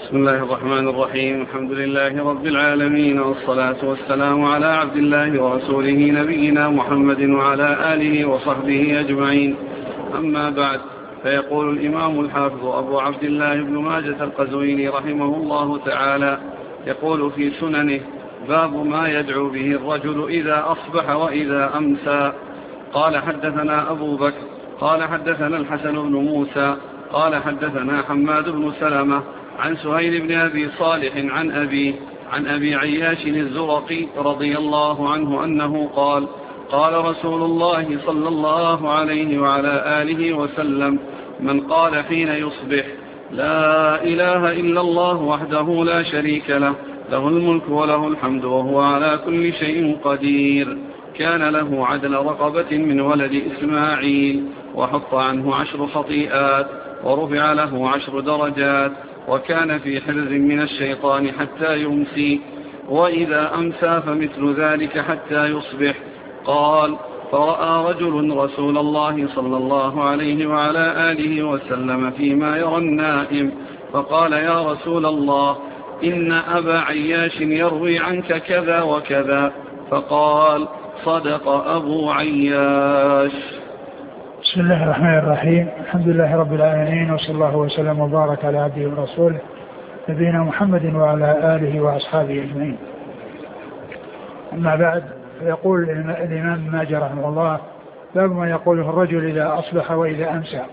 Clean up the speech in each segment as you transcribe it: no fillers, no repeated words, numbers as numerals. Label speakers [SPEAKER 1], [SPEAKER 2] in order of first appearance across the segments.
[SPEAKER 1] بسم الله الرحمن الرحيم. الحمد لله رب العالمين، والصلاة والسلام على عبد الله ورسوله نبينا محمد وعلى آله وصحبه أجمعين. أما بعد، فيقول الإمام الحافظ أبو عبد الله بن ماجة القزويني رحمه الله تعالى، يقول في سننه: باب ما يدعو به الرجل إذا أصبح وإذا أمسى. قال حدثنا أبو بكر قال حدثنا الحسن بن موسى قال حدثنا حماد بن سلمة عن سهيل بن أبي صالح عن أبي عياش الزرقي رضي الله عنه أنه قال: قال رسول الله صلى الله عليه وعلى آله وسلم: من قال حين يصبح: لا إله إلا الله وحده لا شريك له، له الملك وله الحمد وهو على كل شيء قدير، كان له عدل رقبة من ولد إسماعيل، وحط عنه 10 خطيئات، ورفع له 10 درجات، وكان في حرز من الشيطان حتى يمسي، وإذا أمسى فمثل ذلك حتى يصبح. قال: فرأى رجل رسول الله صلى الله عليه وعلى آله وسلم فيما يرى النائم، فقال: يا رسول الله، إن أبا عياش يروي عنك كذا وكذا. فقال: صدق أبو عياش.
[SPEAKER 2] بسم الله الرحمن الرحيم. الحمد لله رب العالمين، وصلى الله وسلم وبارك على عبده ورسوله نبينا محمد وعلى آله وأصحابه أجمعين. أما بعد، فيقول الإمام ابن ماجه رحمه الله: باب ما يقوله الرجل إذا أصبح وإذا أمسى،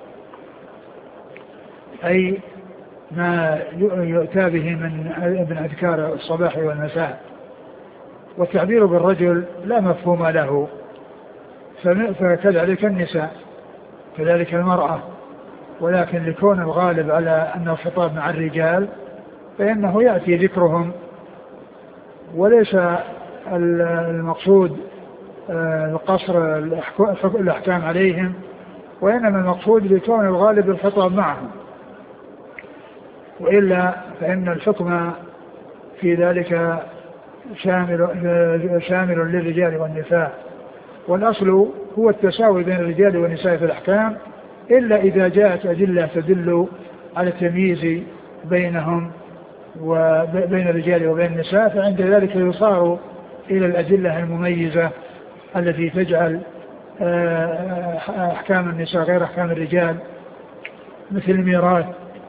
[SPEAKER 2] أي ما يؤتى به من أذكار الصباح والمساء. والتعبير بالرجل لا مفهوم له، فكذلك النساء، كذلك المرأة، ولكن لكون الغالب على أنه خطاب مع الرجال فإنه يأتي ذكرهم، وليس المقصود القصر الأحكام عليهم، وإنما المقصود لكون الغالب الخطاب معهم، وإلا فإن الحكم في ذلك شامل للرجال والنساء، والأصل هو التساوي بين الرجال والنساء في الأحكام، إلا إذا جاءت أدلة تدل على التمييز بينهم وبين الرجال وبين النساء، فعند ذلك يصار إلى الأدلة المميزة التي تجعل أحكام النساء غير أحكام الرجال، مثل الميراث،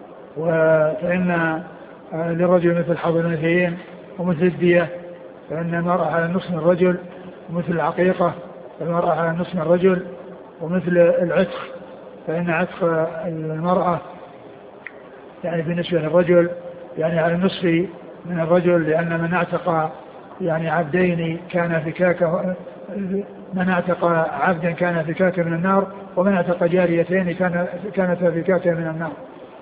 [SPEAKER 2] فإن للرجل مثل حظ الأنثيين، ومثل الدية فإن المرأة على نصف الرجل، ومثل العقيقة المرأة على نصف الرجل، ومثل العتق فإن عتق المرأة يعني بالنسبة للرجل يعني على النصف من الرجل، لأن من اعتق يعني عبدين كان فكاكه، من اعتق عبدا كان فكاكه من النار، ومن اعتق جاريتين كانت فكاكه من النار.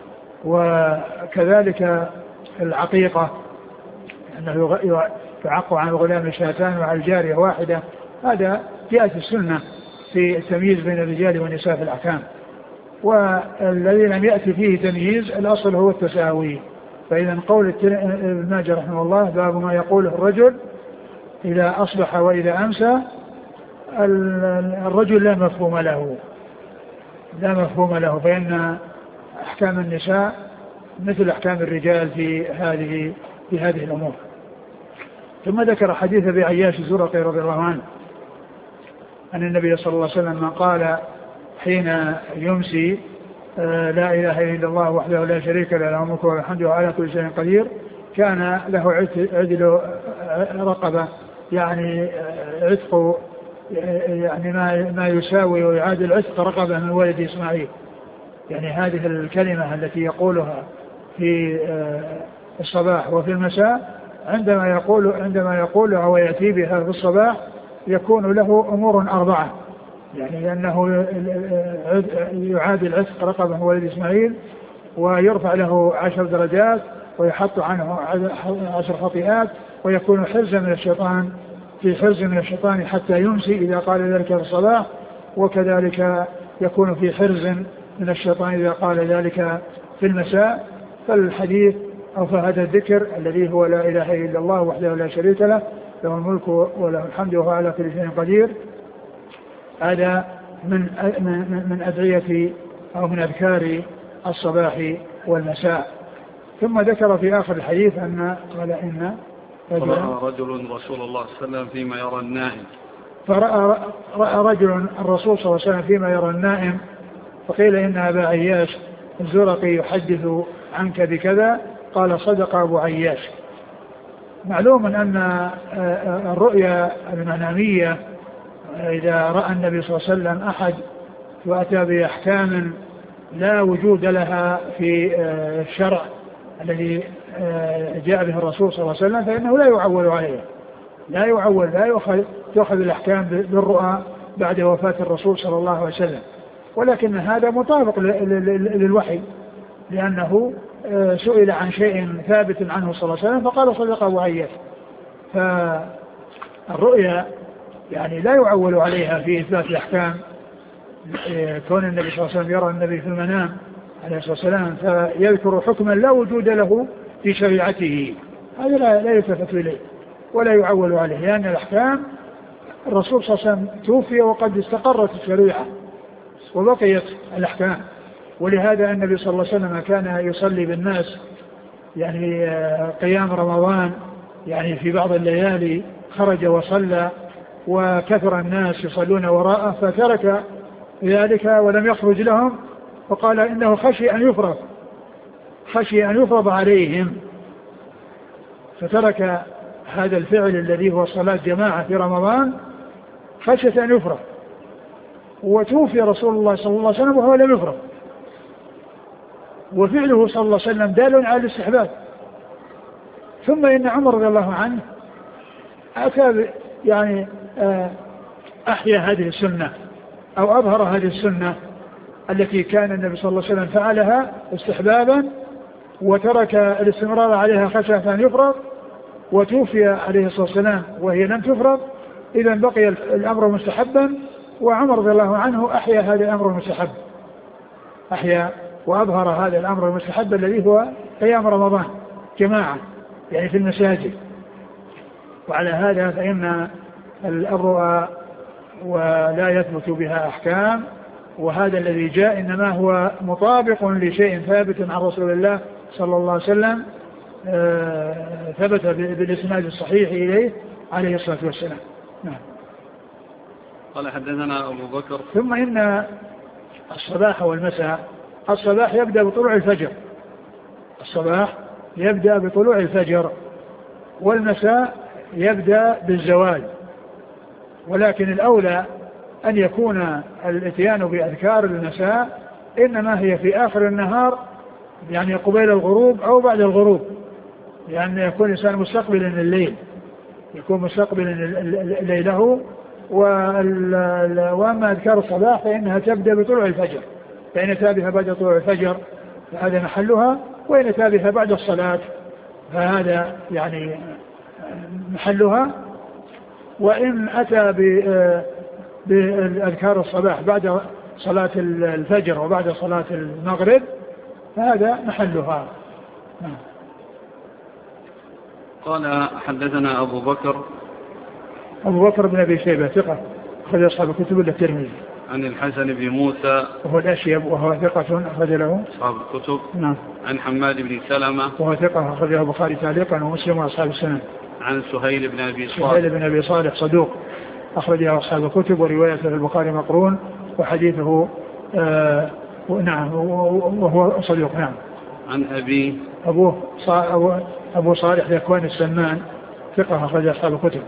[SPEAKER 2] وكذلك العقيقة أنه يعق عن الغلام شاتان وعن الجارية واحدة، هذا جاءت السنة في التمييز بين الرجال والنساء في الأحكام. والذي لم يأتي فيه تمييز الأصل هو التساوي. فإذا قول ابن ماجه رحمه الله: باب ما يقوله الرجل إذا أصبح وإذا أمسى، الرجل لا مفهوم له، فإن أحكام النساء مثل أحكام الرجال في هذه الأمور. ثم ذكر حديث أبي عياش الزرقي رضي الله عنه أن النبي صلى الله عليه وسلم قال حين يمسي: لا إله إلا الله وحده لا شريك له، له الملك وله الحمد وهو على كل شيء قدير، كان له عدل رقبة، يعني عتق، يعني ما يساوي ويعادل عتق رقبة من ولد إسماعيل. يعني هذه الكلمة التي يقولها في الصباح وفي المساء، عندما يقولها ويأتي بها في الصباح يكون له أمور 4، يعني لأنه يعادل عتق رقبة من ولد إسماعيل، ويرفع له 10 درجات، ويحط عنه 10 خطيئات، ويكون حرزا من الشيطان، في حرز من الشيطان حتى يمسي إذا قال ذلك في الصباح، وكذلك يكون في حرز من الشيطان إذا قال ذلك في المساء. فالحديث أو فهذا الذكر الذي هو لا إله إلا الله وحده لا شريك له، له الملك وله الحمد وهو على كل شيء قدير، هذا من أدعية أو من أذكار الصباح والمساء. ثم ذكر في آخر الحديث أن قال إن
[SPEAKER 1] فرأى رجل رسول الله صلى الله عليه وسلم فيما يرى النائم،
[SPEAKER 2] فرأى رجل الرسول صلى الله عليه وسلم فيما يرى النائم، فقيل إن أبا عياش الزرقي يحدث عنك بكذا، قال صدق أبو عياش. معلوم أن الرؤيا المنامية إذا رأى النبي صلى الله عليه وسلم أحد وأتى بأحكام لا وجود لها في الشرع الذي جاء به الرسول صلى الله عليه وسلم فإنه لا يعول عليه، لا يؤخذ الأحكام بالرؤى بعد وفاة الرسول صلى الله عليه وسلم، ولكن هذا مطابق للوحي، لأنه سئل عن شيء ثابت عنه صلى الله عليه وسلم فقال صدق أبو عياش. فالرؤيا يعني لا يعول عليها في إثبات الأحكام، كون النبي صلى الله عليه وسلم يرى النبي في المنام عليه الصلاة والسلام فيذكر حكما لا وجود له في شريعته، هذا لا يلتفت إليه ولا يعول عليه، لأن الأحكام الرسول صلى الله عليه وسلم توفي وقد استقرت الشريعة وبقيت الأحكام. ولهذا النبي صلى الله عليه وسلم كان يصلي بالناس يعني قيام رمضان، يعني في بعض الليالي خرج وصلى وكثر الناس يصلون وراءه فترك ذلك ولم يخرج لهم، فقال إنه خشي أن يفرض عليهم، فترك هذا الفعل الذي هو صلاة جماعة في رمضان خشية أن يفرض، وتوفي رسول الله صلى الله عليه وسلم وهو لم يفرض، وفعله صلى الله عليه وسلم دال على الاستحباب. ثم إن عمر رضي الله عنه أتى يعني أحيا هذه السنة أو أظهر هذه السنة التي كان النبي صلى الله عليه وسلم فعلها استحبابا وترك الاستمرار عليها خشية أن يفرض، وتوفي عليه الصلاة والسلام وهي لم تفرض، إذا بقي الأمر مستحبا، وعمر رضي الله عنه أحيا هذا الأمر المستحب، أحيا وأظهر هذا الأمر المستحب الذي هو قيام رمضان جماعة يعني في المساجد. وعلى هذا فإن الرؤى ولا يثبت بها أحكام، وهذا الذي جاء إنما هو مطابق لشيء ثابت عن رسول الله صلى الله عليه وسلم ثبت بالإسناد الصحيح إليه عليه الصلاة والسلام. نعم.
[SPEAKER 1] قال حدثنا أبو بكر.
[SPEAKER 2] ثم إن الصباح والمساء، الصباح يبدأ بطلوع الفجر، الصباح يبدأ بطلوع الفجر، والمساء يبدأ بالزوال، ولكن الأولى أن يكون الاتيان بأذكار المساء إنما هي في آخر النهار، يعني قبيل الغروب أو بعد الغروب، لأن يكون الإنسان مستقبلا الليل، يكون مستقبلا ليله. وأما أذكار الصباح فإنها تبدأ بطلوع الفجر، فإن أتى بها بعد طلوع الفجر فهذا محلها، وإن أتى بها بعد الصلاة فهذا يعني محلها. وإن أتى بأذكار الصباح بعد صلاة الفجر وبعد صلاة المغرب فهذا محلها.
[SPEAKER 1] قال حدثنا أبو
[SPEAKER 2] بكر بن أبي شيبة ثقة أخرج أصحاب الكتب إلا الترمذي.
[SPEAKER 1] عن الحسن بن موسى
[SPEAKER 2] وهو الأشيب وهو ثقة أخرج له
[SPEAKER 1] أصحاب الكتب.
[SPEAKER 2] نعم.
[SPEAKER 1] عن حماد بن سلمة وهو
[SPEAKER 2] ثقة أخرجه البخاري تعليقا ومسلم وأصحاب السنن.
[SPEAKER 1] عن سهيل بن أبي صالح
[SPEAKER 2] صدوق أخرجه أصحاب الكتب، وروايته البخاري مقرون، وحديثه نعم وهو صدوق. نعم.
[SPEAKER 1] عن
[SPEAKER 2] أبو صالح ذكوان السمان ثقة أخرج أصحاب الكتب.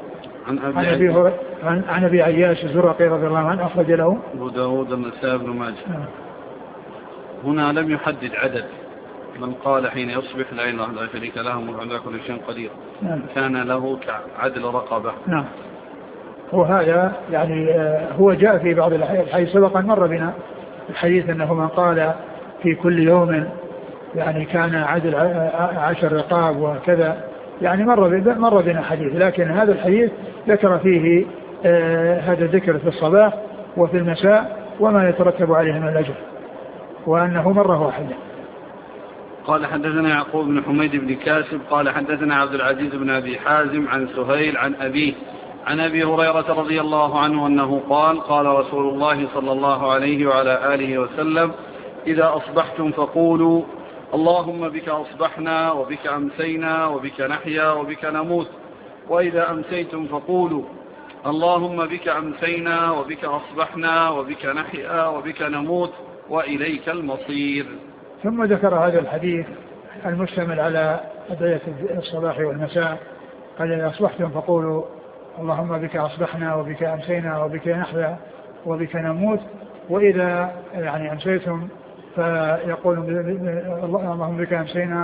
[SPEAKER 2] عن أبي عياش الزرقي رضي الله عنه أخرج له
[SPEAKER 1] أبو داود النسائي بن ماجه. هنا لم يحدد عدد من قال حين يصبح لا إله إلا شريك له ملك على كل شيء قدير. كان له كعدل رقبة.
[SPEAKER 2] نعم. وهذا يعني هو جاء في بعض الحديث سبقا مر بنا الحديث أنه من قال في كل يوم يعني كان عدل 10 رقاب وكذا، يعني مر بنا حديث، لكن هذا الحديث ذكر فيه هذا الذكر في الصباح وفي المساء وما يترتب عليه من الأجر، وأنه مرة واحدة.
[SPEAKER 1] قال حدثنا يعقوب بن حميد بن كاسب قال حدثنا عبد العزيز بن أبي حازم عن سهيل عن أبيه عن أبي هريرة رضي الله عنه أنه قال رسول الله صلى الله عليه وعلى آله وسلم: إذا أصبحتم فقولوا اللهم بك أصبحنا وبك أمسينا وبك نحيا وبك نموت. وإذا أمسيتم فقولوا اللهم بك أمسينا وبك أصبحنا وبك نحيا وبك نموت وإليك المصير.
[SPEAKER 2] ثم ذكر هذا الحديث المشتمل على أدعية الصباح والمساء. قال إذا أصبحتم فقولوا اللهم بك أصبحنا وبك أمسينا وبك نحيا وبك نموت. وإذا يعني أمسيتم فيقول اللهم بك أمسينا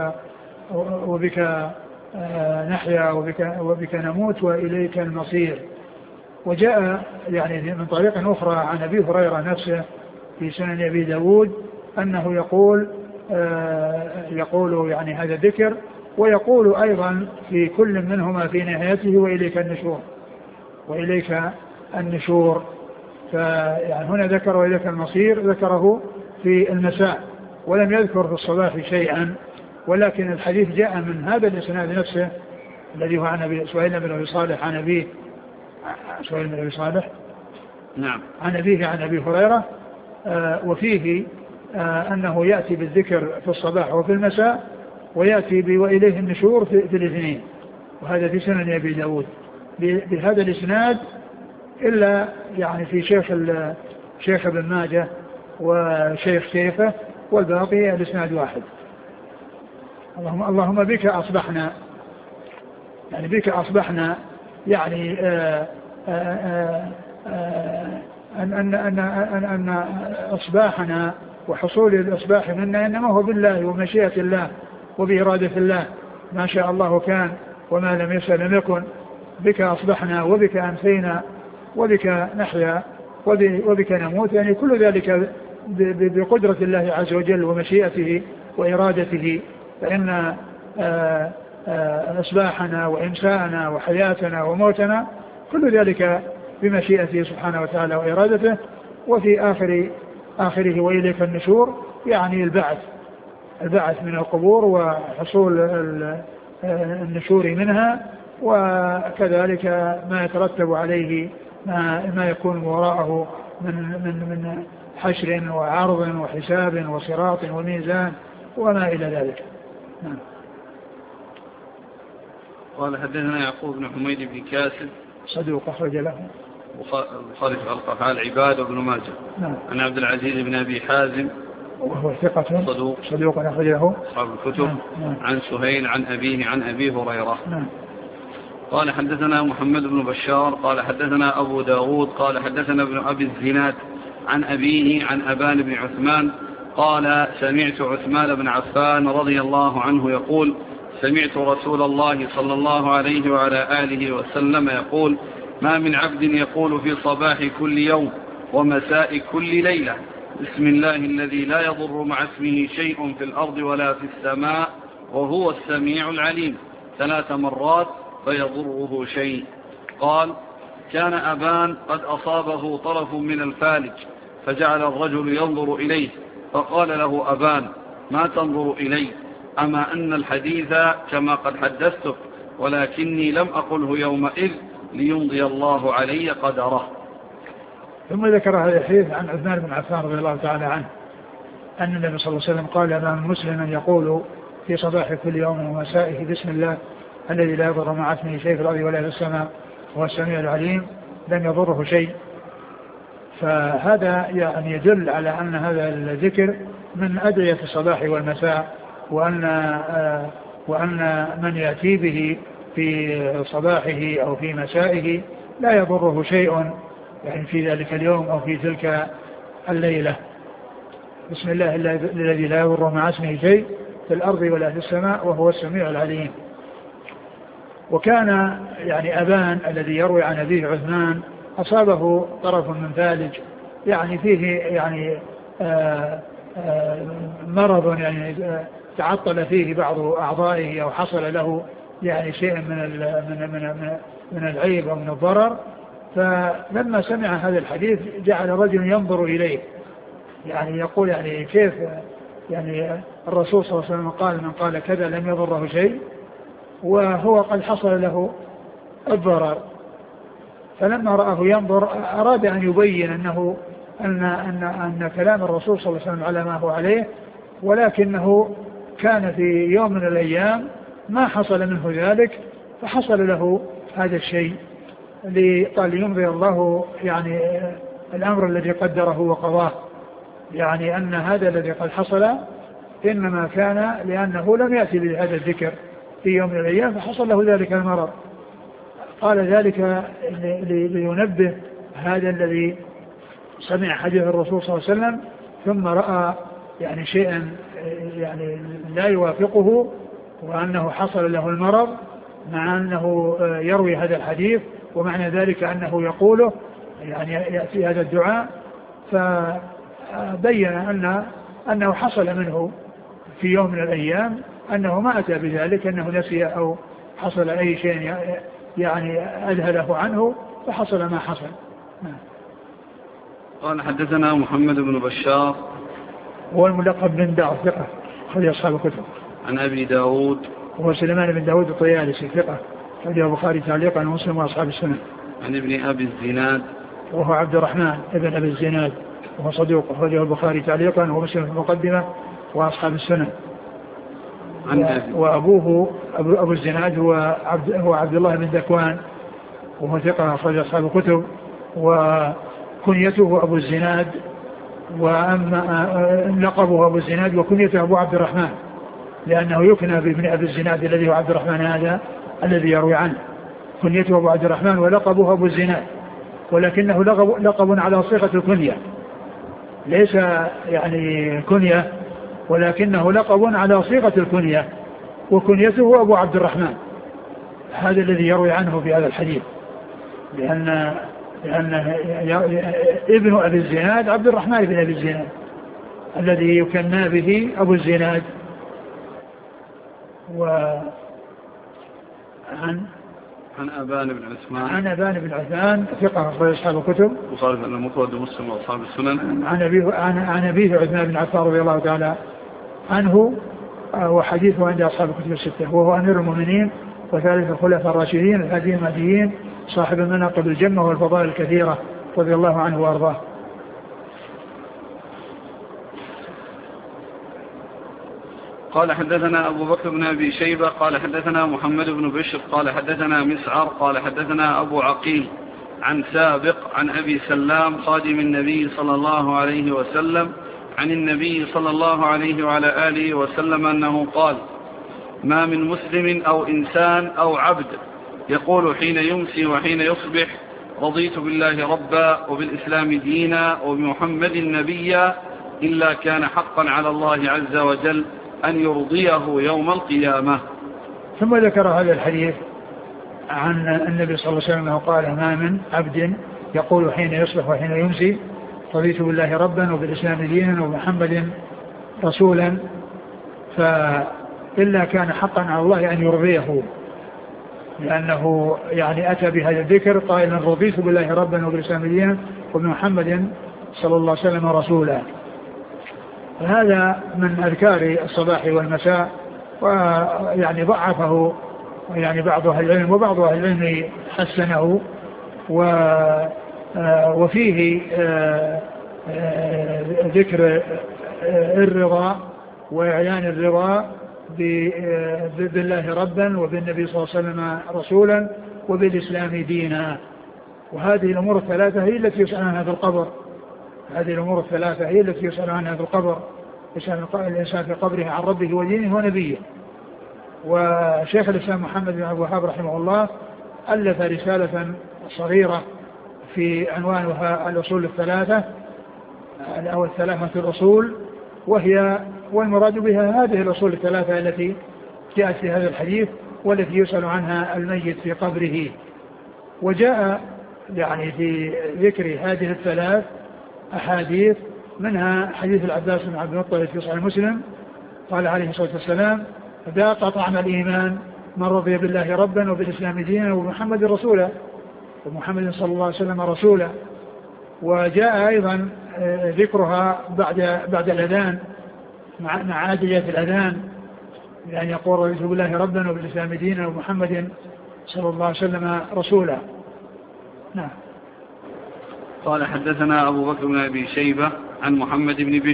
[SPEAKER 2] وبك نحيا وبك نموت وإليك المصير. وجاء يعني من طريق أخرى عن أبي هريرة نفسه في سنن أبي داود أنه يقول يعني هذا الذكر، ويقول أيضا في كل منهما في نهايته وإليك النشور. فيعني هنا ذكر وإليك المصير، ذكره في المساء ولم يذكر في الصباح شيئا، ولكن الحديث جاء من هذا الإسناد نفسه الذي هو عن سهيل بن أبي صالح عن أبيه
[SPEAKER 1] نعم
[SPEAKER 2] عن أبيه عن أبي هريرة، وفيه أنه يأتي بالذكر في الصباح وفي المساء، ويأتي وإليه النشور في الاثنين، وهذا في سنن أبي داود بهذا الإسناد، إلا يعني في شيخ ابن ماجه وشيخ كيفه، والباقي الإسناد واحد. اللهم بك أصبحنا، يعني بك أصبحنا يعني أن أصباحنا وحصول الإصباح منا إنما هو بالله ومشيئة الله وبإرادة الله، ما شاء الله كان وما لم يشأ لم يكن. بك أصبحنا وبك أمسينا وبك نحيا وبك نموت، يعني كل ذلك بقدرة الله عز وجل ومشيئته وإرادته. فإن إصباحنا وإمساءنا وحياتنا وموتنا كل ذلك بمشيئته سبحانه وتعالى وإرادته. وفي آخره وإليك النشور، يعني البعث من القبور وحصول النشور منها، وكذلك ما يترتب عليه ما يكون وراءه من حشر وعرض وحساب وصراط وميزان وما إلى ذلك. نعم.
[SPEAKER 1] قال حدثنا يعقوب بن حميد بن كاسب
[SPEAKER 2] صدوق أخرج له
[SPEAKER 1] البخاري في أفعال العباد وابن ماجه.
[SPEAKER 2] نعم.
[SPEAKER 1] عن عبد العزيز بن أبي حازم
[SPEAKER 2] وهو ثقة صدوق أخرج له
[SPEAKER 1] أصحاب الكتب.
[SPEAKER 2] نعم.
[SPEAKER 1] عن سهيل عن أبيه عن أبي هريرة.
[SPEAKER 2] نعم.
[SPEAKER 1] قال حدثنا محمد بن بشار قال حدثنا أبو داود قال حدثنا ابن أبي الزناد عن أبيه عن أبان بن عثمان قال سمعت عثمان بن عفان رضي الله عنه يقول سمعت رسول الله صلى الله عليه وعلى آله وسلم يقول ما من عبد يقول في صباح كل يوم ومساء كل ليلة بسم الله الذي لا يضر مع اسمه شيء في الأرض ولا في السماء وهو السميع العليم 3 مرات فيضره شيء. قال كان أبان قد أصابه طرف من الفالج فجعل الرجل ينظر إليه فقال له أبان ما تنظر إلي أما أن الحديث كما قد حدثتك ولكني لم أقله يومئذ ليمضي الله علي قدره.
[SPEAKER 2] ثم ذكر هذا الحديث عن عثمان بن عفان رضي الله تعالى عنه أن النبي صلى الله عليه وسلم قال ما من مسلم يقول في صباح كل يوم ومسائه بسم الله الذي لا يضر مع اسمه شيء في الأرض ولا في السماء وهو السميع العليم لم يضره شيء. فهذا يعني يدل على أن هذا الذكر من أدعية الصباح والمساء، وأن من يأتي به في صباحه أو في مسائه لا يضره شيء يعني في ذلك اليوم أو في تلك الليلة. بسم الله الذي لا يضر مع اسمه شيء في الأرض ولا في السماء وهو السميع العليم. وكان يعني أبان الذي يروي عن أبيه عثمان أصابه طرف من فالج يعني فيه يعني مرض يعني تعطل فيه بعض أعضائه أو حصل له يعني شيء من العيب أو من الضرر. فلما سمع هذا الحديث جعل رجل ينظر إليه يعني يقول يعني كيف يعني الرسول صلى الله عليه وسلم قال من قال كذا لم يضره شيء وهو قد حصل له الضرر. فلما رآه ينظر أراد أن يبين أن كلام الرسول صلى الله عليه وسلم على ما هو عليه ولكنه كان في يوم من الأيام ما حصل منه ذلك، فحصل له هذا الشيء ليمضي الله يعني الأمر الذي قدره وقضاه، يعني أن هذا الذي قد حصل إنما كان لأنه لم يأتي بهذا الذكر في يوم من الأيام فحصل له ذلك المرض. قال ذلك لينبه هذا الذي سمع حديث الرسول صلى الله عليه وسلم ثم رأى يعني شيئا يعني لا يوافقه، وأنه حصل له المرض مع أنه يروي هذا الحديث، ومعنى ذلك أنه يقوله يعني يأتي هذا الدعاء، فبين أنه حصل منه في يوم من الأيام أنه ما أتى بذلك، أنه نسي أو حصل أي شيء يعني أذهله عنه فحصل ما حصل.
[SPEAKER 1] قال حدثنا محمد بن بشار
[SPEAKER 2] هو الملقب بن دار ثقة أخرج أصحاب الكتب.
[SPEAKER 1] عن أبي داود
[SPEAKER 2] وهو سليمان بن داود الطيالسي ثقة أخرج البخاري تعليقا ومسلم وأصحاب السنن.
[SPEAKER 1] عن ابن أبي الزناد
[SPEAKER 2] وهو عبد الرحمن ابن أبي الزناد وهو صدوق أخرجه البخاري تعليقا ومسلم في المقدمة وأصحاب السنن. وأبوه أبو الزناد هو عبد الله بن ذكوان وهو ثقة أخرج أصحاب الكتب، وكنيته أبو الزناد، وأما لقبه أبو الزناد وكنيته أبو عبد الرحمن، لأنه يكنى بابن أبي الزناد الذي هو عبد الرحمن هذا الذي يروي عنه، كنيته أبو عبد الرحمن ولقبه أبو الزناد، ولكنه لقب على صيغة الكنية، ليس يعني كنية ولكنه لقب على صيغة الكنية، وكنيته أبو عبد الرحمن هذا الذي يروي عنه في هذا الحديث، لأن ابن أبي الزناد عبد الرحمن بن أبي الزناد الذي يكنى به أبو الزناد.
[SPEAKER 1] عن أبان بن عثمان
[SPEAKER 2] عن أبان بن عثمان ثقة أخرج أصحاب الكتب
[SPEAKER 1] وصارف أن المفرد مسلم وأصحاب السنن.
[SPEAKER 2] عن أبيه عثمان بن عفان رضي الله تعالى عنه، وحديثه عند أصحاب الكتب الستة، وهو أمير المؤمنين وثالث الخلفاء الراشدين الهاديين المهديين صاحب المناقب الجمة والفضائل الكثيرة رضي الله عنه وأرضاه.
[SPEAKER 1] قال حدثنا أبو بكر بن أبي شيبة قال حدثنا محمد بن بشر قال حدثنا مسعر قال حدثنا أبو عقيل عن سابق عن أبي سلام خادم النبي صلى الله عليه وسلم عن النبي صلى الله عليه وعلى آله وسلم أنه قال: ما من مسلم أو إنسان أو عبد يقول حين يمسي وحين يصبح رضيت بالله ربا وبالإسلام دينا وبمحمد نبيا إلا كان حقا على الله عز وجل أن يرضيه يوم القيامة.
[SPEAKER 2] ثم ذكر هذا الحديث عن النبي صلى الله عليه وسلم قال: ما من عبد يقول حين يصبح وحين يمسي رضيت بالله ربا وبالإسلام دينا وبمحمد رسولا فإلا كان حقا على الله أن يرضيه، لأنه يعني أتى بهذا الذكر قائلا: رضيت بالله ربا وبالإسلام دينا وبمحمد صلى الله عليه وسلم رسولا. هذا من أذكار الصباح والمساء، ويعني ضعفه يعني بعض أهل العلم وبعض أهل العلم حسنه، وفيه ذكر الرضا وإعلان الرضا بالله ربا وبالنبي صلى الله عليه وسلم رسولا وبالإسلام دينا. وهذه الأمور الثلاثة هي التي يسأل عنها في القبر، هذه الأمور الثلاثة هي التي يسأل عنها في القبر، يسأل الإنسان في قبره عن ربه ودينه ونبيه. وشيخ الإسلام محمد بن عبد الوهاب رحمه الله ألف رسالة صغيرة في عنوانها الأصول الثلاثة أو الثلاثة الأصول، والمراد بها هذه الأصول الثلاثة التي جاءت في هذا الحديث والتي يسأل عنها الميت في قبره. وجاء يعني في ذكر هذه الثلاث أحاديث، منها حديث العباس بن عبد المطلب في صحيح مسلم قال عليه الصلاة والسلام: ذاق طعم الإيمان من رضي بالله ربا وبالإسلام دينا وبمحمد رسولا ومحمد صلى الله عليه وسلم رسولا. وجاء أيضا ذكرها بعد الأذان مع عادية الأذان، يعني يقول: رضيت بالله ربا وبالإسلام دينا ومحمد صلى الله عليه وسلم رسولا. نعم.
[SPEAKER 1] قال حدثنا أبو بكر بن أبي شيبة عن محمد بن بشر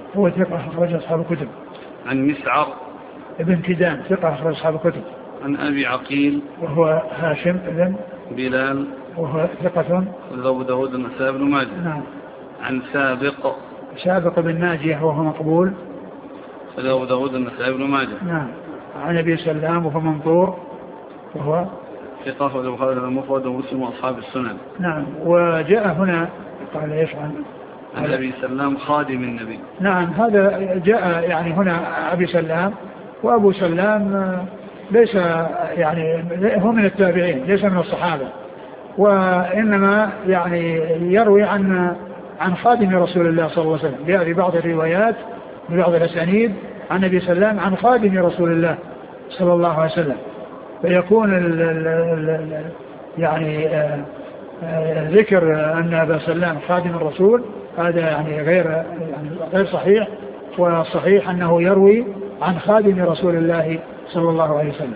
[SPEAKER 2] هو ثقة أخرج أصحاب الكتب.
[SPEAKER 1] عن مسعر
[SPEAKER 2] ابن كدام ثقة أخرج أصحاب الكتب.
[SPEAKER 1] عن أبي عقيل
[SPEAKER 2] وهو هاشم ابن
[SPEAKER 1] بلال
[SPEAKER 2] وهو ثقة
[SPEAKER 1] أبو داود النسائي بن ماجه.
[SPEAKER 2] نعم.
[SPEAKER 1] عن سابق
[SPEAKER 2] بن ناجية وهو مقبول
[SPEAKER 1] أبو داود النسائي بن ماجه.
[SPEAKER 2] نعم. عن أبي سلام وهو منظور وهو
[SPEAKER 1] ثقة البخاري المفرد ومسلم وأصحاب السنن.
[SPEAKER 2] نعم. وجاء هنا قال ايش عن
[SPEAKER 1] أبي سلام خادم النبي.
[SPEAKER 2] نعم هذا جاء يعني هنا أبي سلام، وأبو سلام ليس يعني هو من التابعين ليس من الصحابة، وإنما يعني يروي عن خادم رسول الله صلى الله عليه وسلم. جاء في بعض الروايات ببعض الأسانيد عن أبي سلام عن خادم رسول الله صلى الله عليه وسلم، فيكون يعني ذكر أن أبا سلام خادم الرسول هذا يعني غير صحيح، والصحيح أنه يروي عن خادم رسول الله صلى الله عليه وسلم.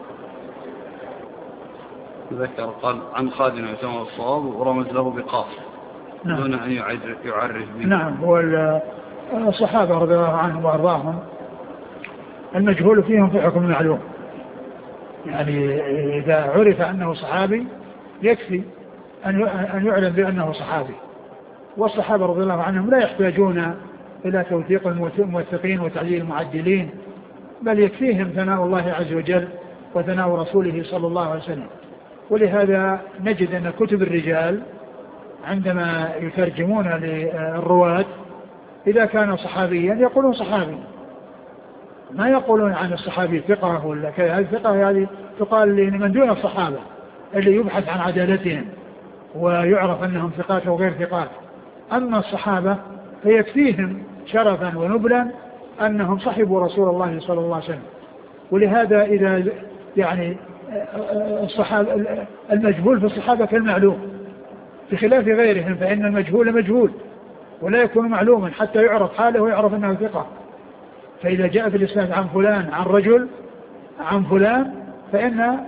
[SPEAKER 1] ذكر قال عن خادم يسمى الصواب ورمز له بقاف. نعم. دون أن يعرف به.
[SPEAKER 2] نعم. والصحابة رضي الله عنهم وأرضاهم المجهول فيهم في حكم معلوم، يعني إذا عرف أنه صحابي يكفي أن يعلم بأنه صحابي، والصحابة رضي الله عنهم لا يحتاجون إلى توثيق الموثقين وتعديل المعدلين، بل يكفيهم ثناء الله عز وجل وثناء رسوله صلى الله عليه وسلم. ولهذا نجد أن كتب الرجال عندما يترجمون للرواة إذا كان صحابيا يقولون صحابي، ما يقولون عن الصحابي ثقة ولا كذا. هذه الثقة هذه تقال لمن دون الصحابة اللي يبحث عن عدالتهم ويعرف أنهم ثقات أو غير ثقات. أما الصحابة فيكفيهم شرفا ونبلا أنهم صحبوا رسول الله صلى الله عليه وسلم. ولهذا إذا يعني الصحابة المجهول في الصحابة كالمعلوم، بخلاف غيرهم فإن المجهول مجهول ولا يكون معلوما حتى يعرف حاله ويعرف أنه ثقة. فإذا جاء في الإسناد عن فلان عن رجل عن فلان فإن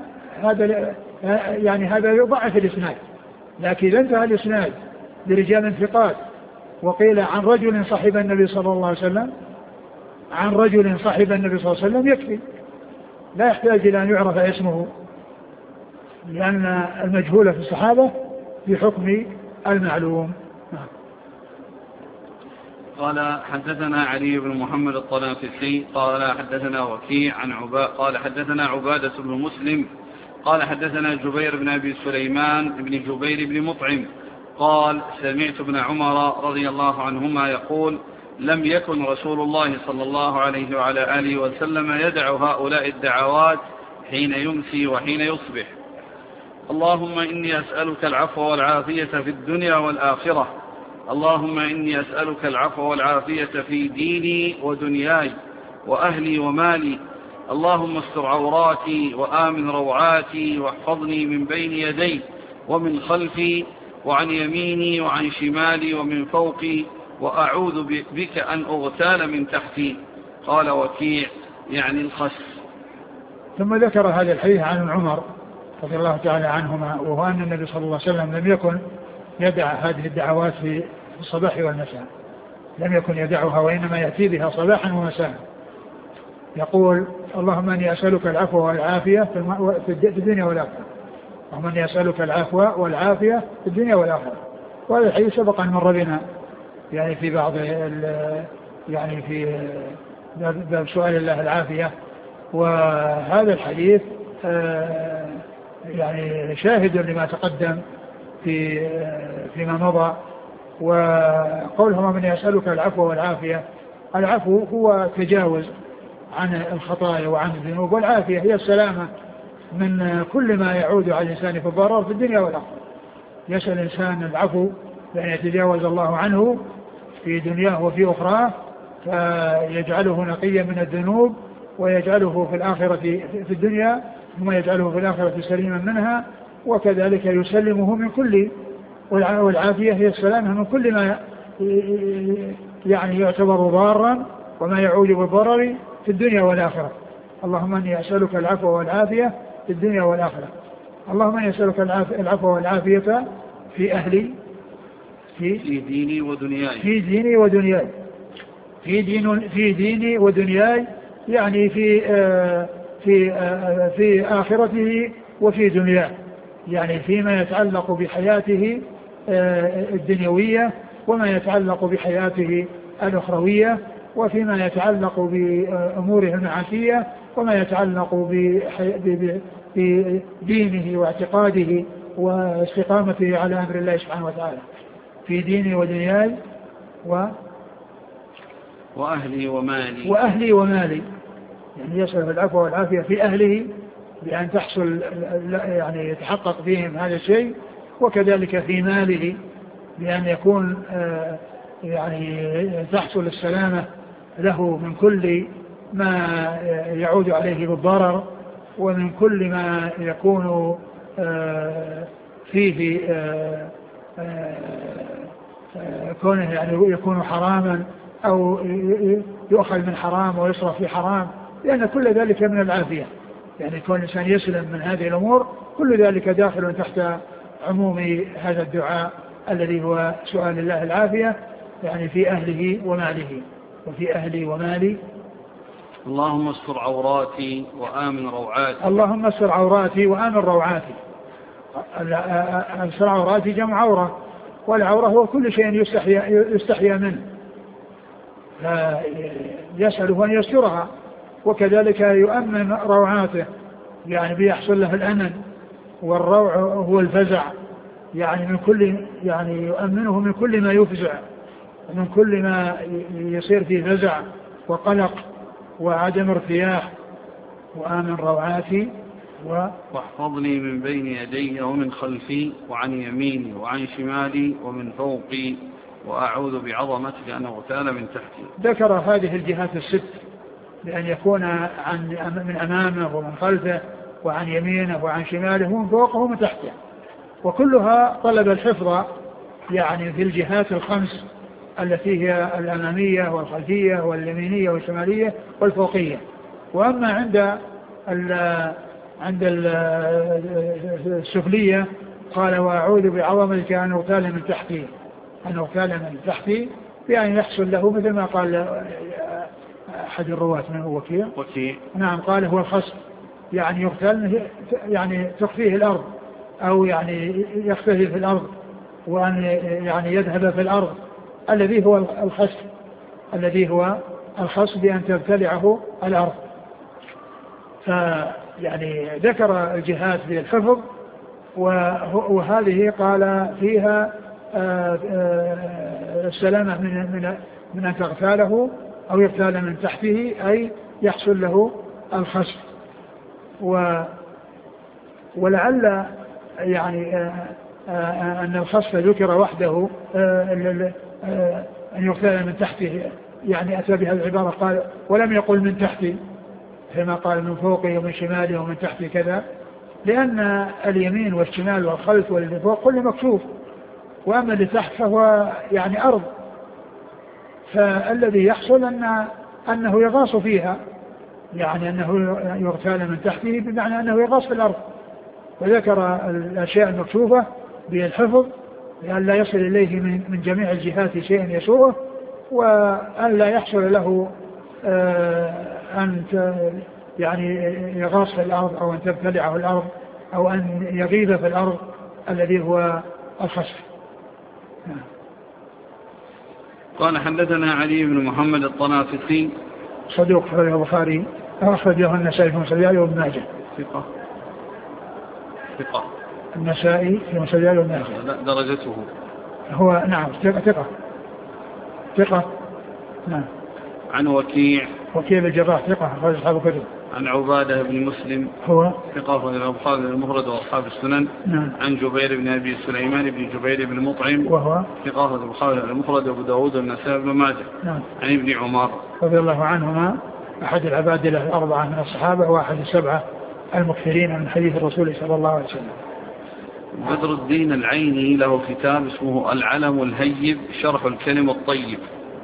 [SPEAKER 2] هذا يضعف الإسناد. لكن إذا انتهى الإسناد لرجال ثقات وقيل عن رجل صحب النبي صلى الله عليه وسلم عن رجل صحب النبي صلى الله عليه وسلم يكفي، لا يحتاج إلى أن يعرف اسمه، لأن المجهول في الصحابة بحكم المعلوم.
[SPEAKER 1] قال حدثنا علي بن محمد الطلافسي قال حدثنا وكيع عن قال حدثنا عبادة بن مسلم قال حدثنا جبير بن أبي سليمان بن جبير بن مطعم قال سمعت ابن عمر رضي الله عنهما يقول لم يكن رسول الله صلى الله عليه وعلى آله وسلم يدع هؤلاء الدعوات حين يمسي وحين يصبح: اللهم إني أسألك العفو والعافية في الدنيا والآخرة، اللهم إني أسألك العفو والعافية في ديني ودنياي وأهلي ومالي، اللهم استر عوراتي وآمن روعاتي واحفظني من بين يدي ومن خلفي وعن يميني وعن شمالي ومن فوقي، وأعوذ بك أن أغتال من تحتي. قال وكيع يعني الخس.
[SPEAKER 2] ثم ذكر هذا الحديث عن عمر رضي الله تعالى عنهما، وهو أن النبي صلى الله عليه وسلم لم يكن يدع هذه الدعوات في الصباح والمساء، لم يكن يدعها وإنما يأتي بها صباحا ومساء. يقول اللهم أني أسألك العفو والعافية في الدنيا والآخرة، اللهم أني أسألك العفو والعافية في الدنيا والآخرة. وهذا الحديث سبق أن مر بنا يعني في بعض يعني في باب سؤال الله العافية. وهذا الحديث يعني شاهد لما تقدم فيما مضى. وقولهم من يسألك العفو والعافية، العفو هو تجاوز عن الخطايا وعن الذنوب، والعافية هي السلامة من كل ما يعود على الإنسان في الضرر في الدنيا والآخرة. يسأل الإنسان العفو بأن يتجاوز الله عنه في دنياه وفي أخراه فيجعله نقيا من الذنوب، ويجعله في الآخرة في الدنيا ثم يجعله في الآخرة سليما منها، وكذلك يسلمه من كل، والعافية هي السلامة من كل ما يعني يعتبر ضارا وما يعود بالضرر في الدنيا والآخرة. اللهم أني أسألك العفو والعافية في الدنيا والآخرة، اللهم أني أسألك العفو والعافية في أهلي في
[SPEAKER 1] ديني ودنياي
[SPEAKER 2] في ديني ودنياي. في ديني ودنياي، يعني في آخرته وفي دنياه، يعني فيما يتعلق بحياته الدنيوية وما يتعلق بحياته الأخروية، وفيما يتعلق بأموره المعاشية وما يتعلق بدينه واعتقاده واستقامته على أمر الله سبحانه وتعالى، في ديني ودنياي وأهلي ومالي، يعني يسأل العفو والعافية في أهله بأن تحصل يعني يتحقق فيهم هذا الشيء، وكذلك في ماله بأن يكون يعني تحصل السلامة له من كل ما يعود عليه بالضرر، ومن كل ما يكون فيه كونه يعني يكون حراما أو يؤخذ من حرام ويصرف في حرام، لأن كل ذلك من العافية، يعني كون الإنسان يسلم من هذه الأمور كل ذلك داخل تحت عموم هذا الدعاء الذي هو سؤال الله العافية، يعني في أهله وماله وفي أهلي ومالي.
[SPEAKER 1] اللهم استر عوراتي وآمن روعاتي.
[SPEAKER 2] اللهم استر عوراتي وآمن روعاتي. استر عوراتي جمع عورة، والعورة هو كل شيء يستحيا منه، يسأله أن يسترها، وكذلك يؤمن روعاته، يعني بيحصل له الأمن، والروع هو الفزع، يعني من كل يعني يؤمنه من كل ما يفزع، من كل ما يصير فيه فزع وقلق وعدم ارتياح. وآمن روعاتي
[SPEAKER 1] واحفظني من بين يدي ومن خلفي وعن يميني وعن شمالي ومن فوقي، وأعوذ بعظمتك أن أغتال من تحتي.
[SPEAKER 2] ذكر هذه الجهات الست بأن يكون من أمامه ومن خلفه وعن يمينه وعن شماله ومن فوقه ومن تحته، وكلها طلب الحفظ يعني في الجهات الخمس التي هي الأمامية والخلفية واليمينية والشمالية والفوقية. وأما عند السفلية قال وأعوذ بعظمتك أن أغتال من تحتي، أن أغتال من تحتي، بأن يحصل له مثل ما قال أحد الرواة من هو وكيع، نعم قال هو الخصف، يعني يغتال يعني تخفيه الأرض أو يعني يختفي في الأرض، وأن يعني يذهب في الأرض، الذي هو الخصف، الذي هو الخصف بأن تبتلعه الأرض. فيعني ذكر الجهات بالحفظ، وهذه قال فيها السلامة من أن تغتاله أو يغتال من تحته، أي يحصل له الخصف. ولعل يعني أن الخصف ذكر وحده، أن يغتال من تحته، يعني أتى بهذه العبارة قال ولم يقل من تحتي كما قال من فوقه ومن شماله ومن تحته كذا، لأن اليمين والشمال والخلف والذي فوق كل مكشوف، وأما اللي تحت فهو يعني أرض، فالذي يحصل أنه يغاص فيها، يعني أنه يغتال من تحته بمعنى أنه يغاص في الأرض. وذكر الأشياء المكشوفة بالحفظ لأن لا يصل إليه من جميع الجهات شيء يسوءه، وأن لا يحصل له أن يعني يغاص في الأرض أو أن تبتلعه الأرض أو أن يغيب في الأرض الذي هو الخسف.
[SPEAKER 1] قال حدثنا علي بن محمد الطنافسي
[SPEAKER 2] صدوق أخرجه البخاري أخرجه النسائي في مسجد وابن ماجه.
[SPEAKER 1] ثقة
[SPEAKER 2] النسائي في مسجد وابن ماجه.
[SPEAKER 1] درجته
[SPEAKER 2] هو نعم ثقة نعم.
[SPEAKER 1] عن وكيع
[SPEAKER 2] الجراح ثقة أخرج أصحاب الكتب.
[SPEAKER 1] عن عبادة بن مسلم
[SPEAKER 2] هو
[SPEAKER 1] ثقة أخرج البخاري المفرد وأصحاب السنن.
[SPEAKER 2] نعم.
[SPEAKER 1] عن جبير بن أبي سليمان بن جبير بن مطعم
[SPEAKER 2] وهو
[SPEAKER 1] ثقة أخرج البخاري المفرد وأبو داود والنسائي بن ماجه.
[SPEAKER 2] نعم.
[SPEAKER 1] عن ابن عمر
[SPEAKER 2] رضي الله عنهما أحد العبادلة الأربعة من الصحابة وأحد السبعة المكثرين من حديث الرسول صلى الله عليه وسلم.
[SPEAKER 1] بدر الدين العيني له كتاب اسمه العلم الهيب شرح الكلم الطيب.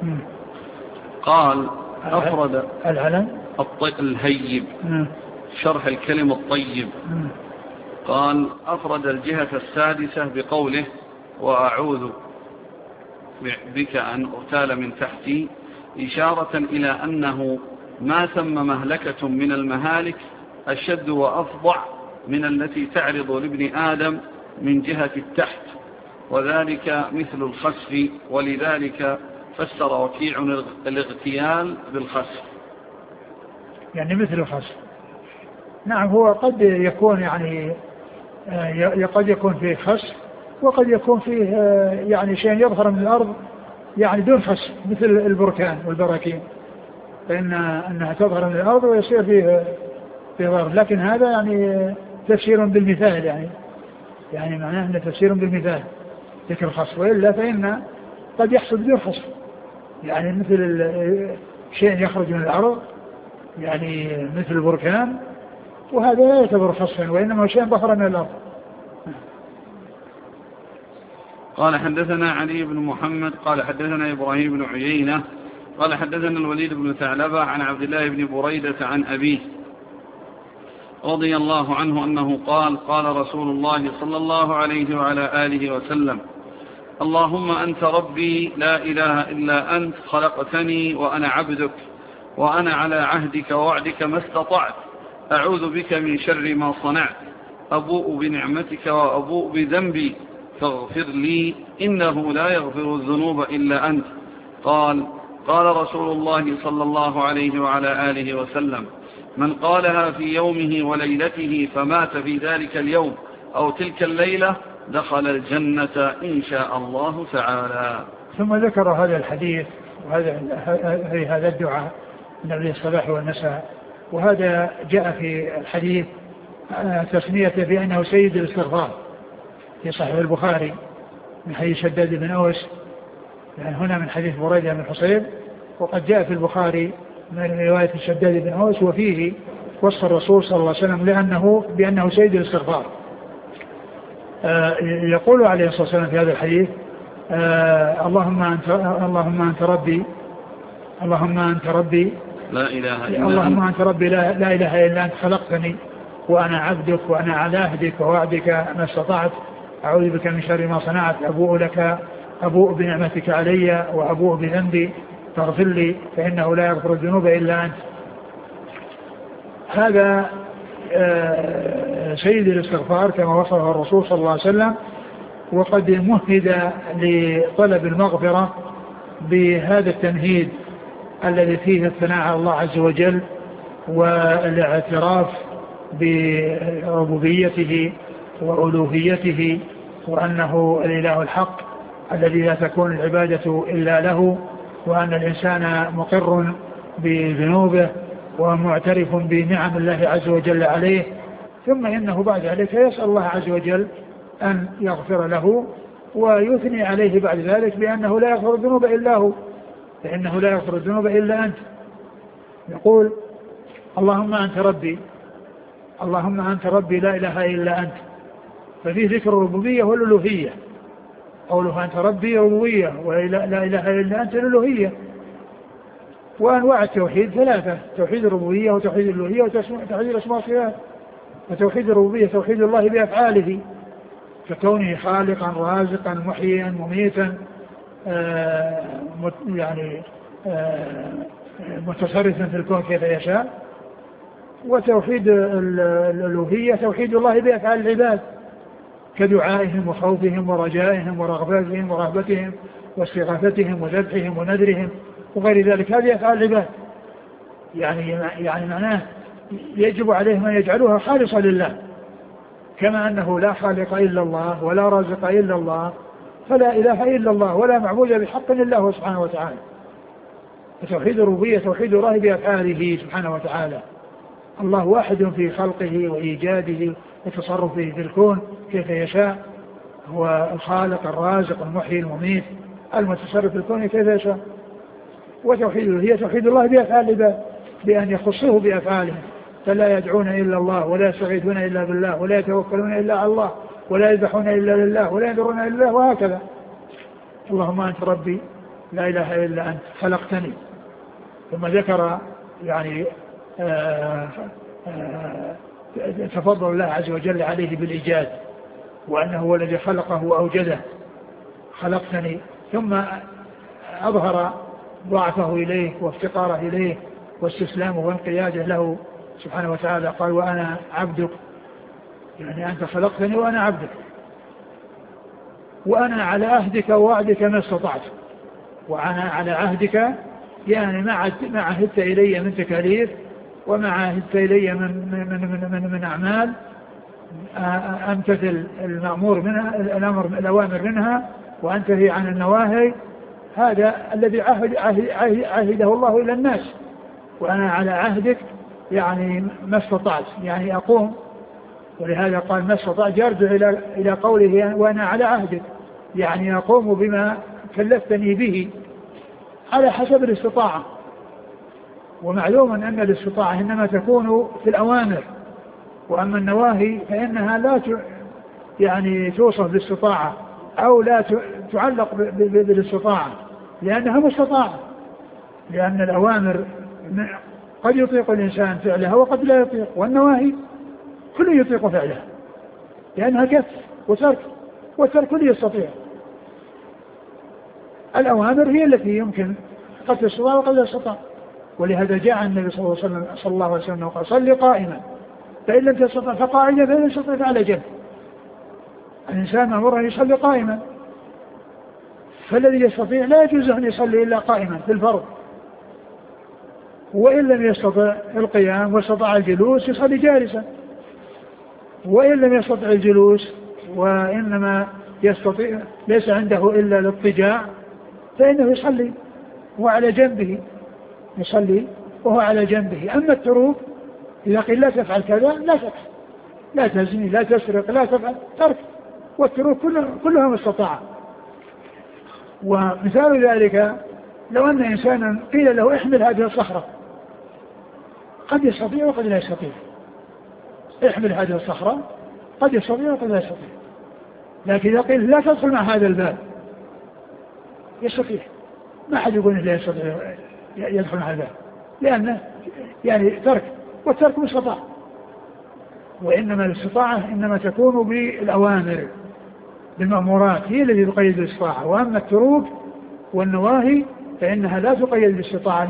[SPEAKER 1] قال أفرد
[SPEAKER 2] العلم
[SPEAKER 1] الهيب شرح الكلم الطيب. قال أفرد الجهة السادسة بقوله وأعوذ بك أن أغتال من تحتي إشارة إلى أنه ما ثم مهلكة من المهالك أشد وأفظع من التي تعرض لابن آدم من جهة التحت، وذلك مثل الخسف، ولذلك فسر وكيع الاغتيال بالخسف.
[SPEAKER 2] يعني مثل الخسف. نعم، هو قد يكون يعني قد يكون فيه خسف، وقد يكون فيه يعني شيء يظهر من الأرض يعني دون خسف، مثل البركان والبراكين، فإنها تظهر من الأرض ويصير فيه ظهر. لكن هذا يعني تفسير بالمثال، يعني معناه أنه تفسير بالمثال ذكر الخسف، وإلا فإن قد يحصل بدون خسف، يعني مثل شيء يخرج من الأرض يعني مثل البركان، وهذا لا يعتبر خسفا، وإنما شيء ظهر من الأرض.
[SPEAKER 1] قال حدثنا علي بن محمد قال حدثنا إبراهيم بن عيينة قال حدثنا الوليد بن ثعلبة عن عبد الله بن بريدة عن أبيه رضي الله عنه أنه قال قال رسول الله صلى الله عليه وعلى آله وسلم: اللهم أنت ربي لا إله إلا أنت، خلقتني وأنا عبدك، وأنا على عهدك ووعدك ما استطعت، أعوذ بك من شر ما صنعت، أبوء بنعمتك وأبوء بذنبي، فاغفر لي إنه لا يغفر الذنوب إلا أنت. قال رسول الله صلى الله عليه وعلى آله وسلم: من قالها في يومه وليلته فمات في ذلك اليوم أو تلك الليلة دخل الجنة إن شاء الله تعالى.
[SPEAKER 2] ثم ذكر هذا الحديث وهذا الدعاء النبي الصباح والمساء، وهذا جاء في الحديث تسميته بأنه سيد الاستغفار في صحيح البخاري من حديث شداد بن أوس، يعني هنا من حديث بريدة بن حصيب، وقد جاء في البخاري من رواية شداد بن أوس، وفيه وصف الرسول صلى الله عليه وسلم بأنه سيد الاستغفار. يقول عليه الصلاة والسلام في هذا الحديث: اللهم أنت ربي
[SPEAKER 1] لا إله إلا
[SPEAKER 2] اللهم أنت ربي لا إله إلا أنت، خلقتني وأنا عبدك، وأنا على عهدك ووعدك ما استطعت، أعوذ بك من شر ما صنعت، أبوء بنعمتك علي وأبوء بذنبي، فاغفر لي فإنه لا يغفر الذنوب إلا أنت. هذا سيد الاستغفار كما وصفه الرسول صلى الله عليه وسلم، وقد مهد لطلب المغفرة بهذا التمهيد الذي فيه الثناء على الله عز وجل والاعتراف بربوبيته وألوهيته، وأنه الإله الحق الذي لا تكون العبادة إلا له، وأن الإنسان مقر بذنوبه ومعترف بنعم الله عز وجل عليه. ثم إنه بعد ذلك يسأل الله عز وجل أن يغفر له، ويثني عليه بعد ذلك بأنه لا يغفر الذنوب إلا هو، فإنه لا يغفر الذنوب إلا أنت. يقول: اللهم أنت ربي لا إله إلا أنت، ففيه ذكر الربوبية والألوهية. قوله أنت ربي ربوبية ولا إله إلا أنت الألوهية. وأنواع التوحيد ثلاثة: توحيد الربوبية وتوحيد الألوهية وتوحيد الأسماء والصفات. وتوحيد الربوبية توحيد الله بأفعاله، ككونه خالقا رازقا محييا مميتا يعني متصرفا في الكون كيف يشاء. وتوحيد الألوهية توحيد الله بأفعال العباد، كدعائهم وخوفهم ورجائهم ورغبتهم ورهبتهم واستغاثتهم وذبحهم ونذرهم وغير ذلك، هذه أفعال العباد. يعني معناه يجب عليهم أن يجعلوها خالصة لله، كما أنه لا خالق إلا الله ولا رازق إلا الله، فلا إله إلا الله ولا معبود بحق إلا هو سبحانه وتعالى. فتوحيد الربوبية توحيد الله بأفعاله سبحانه وتعالى. الله واحد في خلقه وإيجاده وتصرفه في الكون كيف يشاء، هو الخالق الرازق المحيي المميت المتصرف في الكون كيف يشاء. وتوحيده هي توحيد الله بأفعال العباد، بأن يخصه بأفعالهم، فلا يدعون إلا الله ولا يستغيثون إلا بالله ولا يتوكلون إلا على الله ولا يذبحون إلا لله ولا ينذرون إلا الله، وهكذا. اللهم أنت ربي لا إله إلا أنت، خلقتني. ثم ذكر يعني تفضل الله عز وجل عليه بالإيجاد، وأنه هو الذي خلقه وأوجده. خلقتني. ثم أظهر ضعفه إليه وافتقاره إليه واستسلامه وانقياده له سبحانه وتعالى. قال وأنا عبدك، يعني أنت خلقتني وأنا عبدك، وأنا على عهدك ووعدك ما استطعت. وأنا على عهدك يعني ما عهدت إلي من تكاليف وما عهدت إلي من أعمال أمتثل المأمور منها الأوامر منها وأنتهي عن النواهي. هذا الذي عهده الله إلى الناس. وأنا على عهدك يعني ما استطعت، يعني أقوم. ولهذا قال ما استطعت يرجع إلى قوله وأنا على عهدك، يعني أقوم بما كلفتني به على حسب الاستطاعة. ومعلوم أن الاستطاعة إنما تكون في الأوامر، وأما النواهي فإنها لا يعني توصف بالاستطاعة أو لا تعلق بالاستطاعة لأنها مستطاعة. لأن الأوامر قد يطيق الإنسان فعلها وقد لا يطيق، والنواهي كل يطيق فعلها لأنها كف وترك، والترك كل يستطيع. الأوامر هي التي يمكن قد تستطاع وقد لا تستطاع. ولهذا جاء النبي صلى الله عليه وسلم وقال صل قائما فإن لم تستطع فقاعدا فإن لم تستطع فعلى جنب. الإنسان مأمور أن يصلي قائما، فالذي يستطيع لا يجوز أن يصلي إلا قائما في الفرض، وإن لم يستطع القيام واستطاع الجلوس يصلي جالسا، وإن لم يستطع الجلوس وإنما يستطيع ليس عنده إلا الاضطجاع فإنه يصلي وعلى جنبه، يصلي وهو على جنبه. أما التروك إذا قيل لا تفعل كذا لا تفعل، لا تزني لا تسرق لا تفعل، ترك. والتروك كلها مستطاعة. ومثال ذلك لو أن إنسانا قيل له احمل هذه الصخرة، قد يستطيع وقد لا يستطيع. احمل هذه الصخرة قد يستطيع وقد لا يستطيع. لكن إذا قيل لا تدخل مع هذا الباب يستطيع. ما حد يقول لا يستطيع يدخل مع الباب لأنه يعني ترك، والترك مستطاع. وإنما الاستطاعة إنما تكون بالأوامر بالمأمورات هي التي تقيد الاستطاعة. وأما التروك والنواهي فإنها لا تقيد بالاستطاعة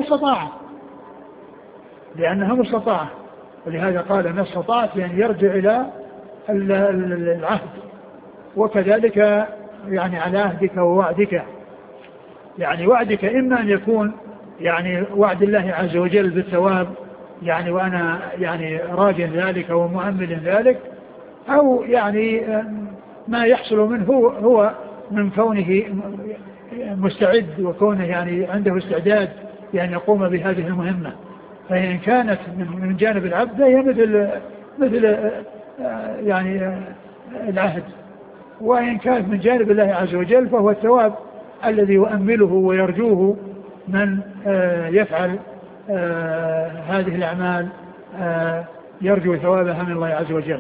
[SPEAKER 2] لأنها مستطاعة. ولهذا قال ما استطعت يعني يرجع إلى العهد. وكذلك يعني على عهدك ووعدك، يعني وعدك إما أن يكون يعني وعد الله عز وجل بالثواب يعني وأنا يعني راج ذلك ومؤمل ذلك، أو يعني ما يحصل منه هو من كونه مستعد وكونه يعني عنده استعداد يعني يقوم بهذه المهمة. فإن كانت من جانب العبد هي مثل يعني العهد، وإن كانت من جانب الله عز وجل فهو الثواب الذي يؤمله ويرجوه من يفعل هذه الأعمال، يرجو ثوابها من الله عز وجل.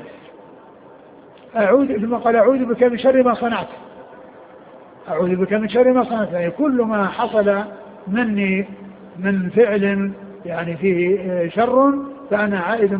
[SPEAKER 2] ثم قال أعوذ بك من شر ما صنعت. أعوذ بك من شر ما صنعت، يعني كل ما حصل مني من فعل يعني فيه شر فأنا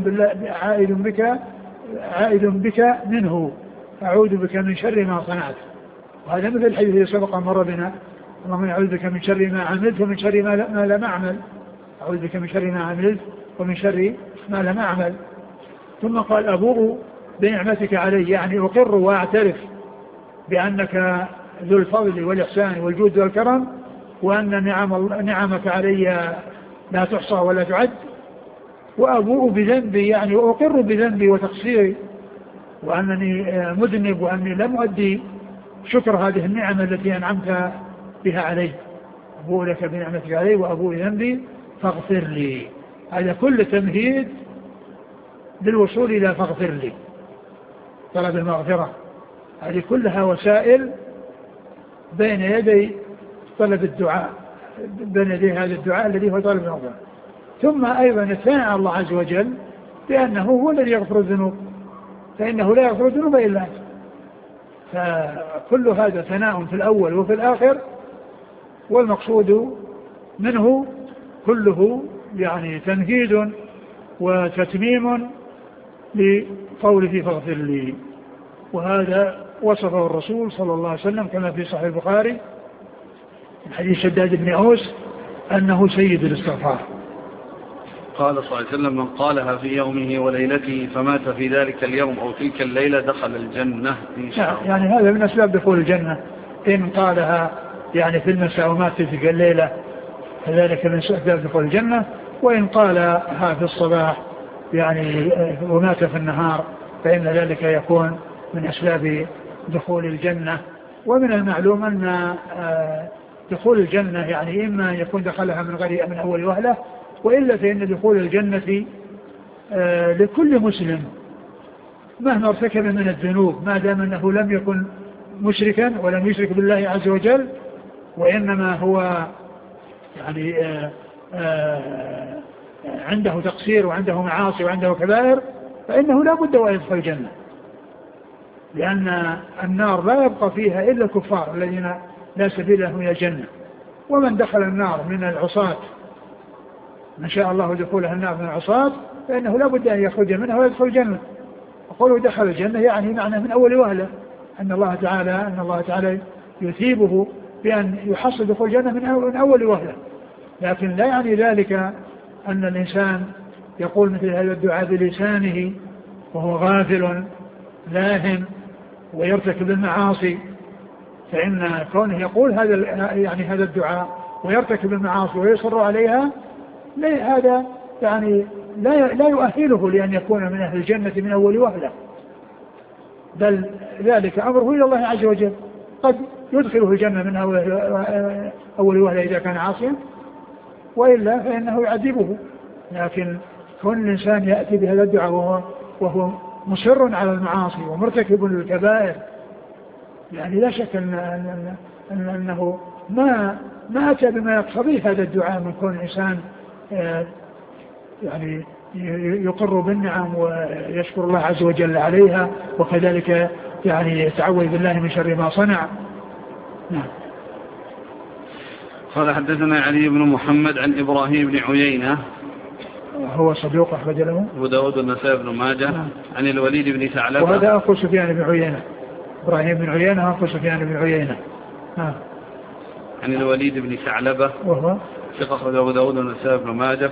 [SPEAKER 2] عائد بك منه. أعوذ بك من شر ما صنعت. وهذا مثل الحديث الذي سبق مر بنا اللهم أعوذ بك من شر ما عملت ومن شر ما لم أعمل. أعوذ بك من شر ما عملت ومن شر ما لم أعمل. ثم قال أبوء بنعمتك علي، يعني أقر وأعترف بأنك ذو الفضل والإحسان والجود والكرم، وأن نعمك علي لا تحصى ولا تعد. وأبوء بذنبي يعني أقر بذنبي وتقصيري، وأنني مذنب وأني لم أؤدي شكر هذه النعمة التي أنعمت بها علي. أبوء لك بنعمتك علي وأبوء ذنبي فاغفر لي. هذا كل تمهيد للوصول إلى فاغفر لي، طلب المغفرة. هذه كلها وسائل بين يدي طلب الدعاء، بين يدي هذا الدعاء الذي هو طلب المغفرة. ثم أيضا الثناء على الله عز وجل بأنه هو الذي يغفر الذنوب، فإنه لا يغفر الذنوب إلا أنت. فكل هذا ثناء في الأول وفي الآخر، والمقصود منه كله يعني تمهيد وتتميم لقوله فاغفر لي. وهذا وصفه الرسول صلى الله عليه وسلم كما في صحيح البخاري من حديث شداد بن أوس أنه سيد الاستغفار.
[SPEAKER 1] قال صلى الله عليه وسلم: من قالها في يومه وليلته فمات في ذلك اليوم أو تلك الليلة دخل الجنة إن شاء الله.
[SPEAKER 2] يعني هذا من أسباب دخول الجنة، إن قالها يعني في المساء ومات في تلك الليلة فذلك من أسباب دخول الجنة، وإن قالها في الصباح يعني ومات في النهار فإن ذلك يكون من أسباب دخول الجنة. ومن المعلوم أن دخول الجنة يعني إما يكون دخلها من أول وهلة، وإلا فإن دخول الجنة لكل مسلم مهما ارتكب من الذنوب ما دام أنه لم يكن مشركا ولم يشرك بالله عز وجل، وإنما هو يعني عنده تقصير وعنده معاصي وعنده كبائر، فإنه لا بد وأن يدخل الجنة، لأن النار لا يبقى فيها إلا الكفار الذين لا سبيل لهم إلى الجنة. ومن دخل النار من العصاة من شاء الله دخولها النار من العصاة فإنه لا بد أن يخرج منها ويدخل الجنة. وقوله دخل الجنة يعني معنى من أول وهلة أن الله تعالى يثيبه بأن يحصل دخول الجنة من أول وهلة، لكن لا يعني ذلك أن الإنسان يقول مثل هذا الدعاء بلسانه وهو غافل لاهٍ ويرتكب المعاصي، فإن كونه يقول هذا الدعاء ويرتكب المعاصي ويصر عليها هذا يعني لا يؤهله لأن يكون من أهل الجنة من أول وهلة، بل ذلك أمره إلى الله عز وجل، قد يدخله الجنة من أول وهلة إذا كان عاصيا، وإلا فإنه يعذبه. لكن كون الإنسان يأتي بهذا الدعاء وهو مصر على المعاصي ومرتكب للكبائر، يعني لا شك أنه ما أتى بما يقتضيه هذا الدعاء من كون الإنسان يعني يقر بالنعم ويشكر الله عز وجل عليها، وكذلك يعني يتعوذ بالله من شر ما صنع. نعم.
[SPEAKER 1] قال حدثنا علي بن محمد عن إبراهيم بن عيينة
[SPEAKER 2] هو صدوق أخرج له
[SPEAKER 1] أبو داود والنسائي بن ماجه.
[SPEAKER 2] نعم.
[SPEAKER 1] عن الوليد بن ثعلبة
[SPEAKER 2] وهذا أخو سفيان بن عيينة، إبراهيم بن عيينة أخو سفيان بن عيينة. نعم.
[SPEAKER 1] عن الوليد بن ثعلبة
[SPEAKER 2] وهو
[SPEAKER 1] ثقة أخرج أبو داود والنسائي بن ماجه.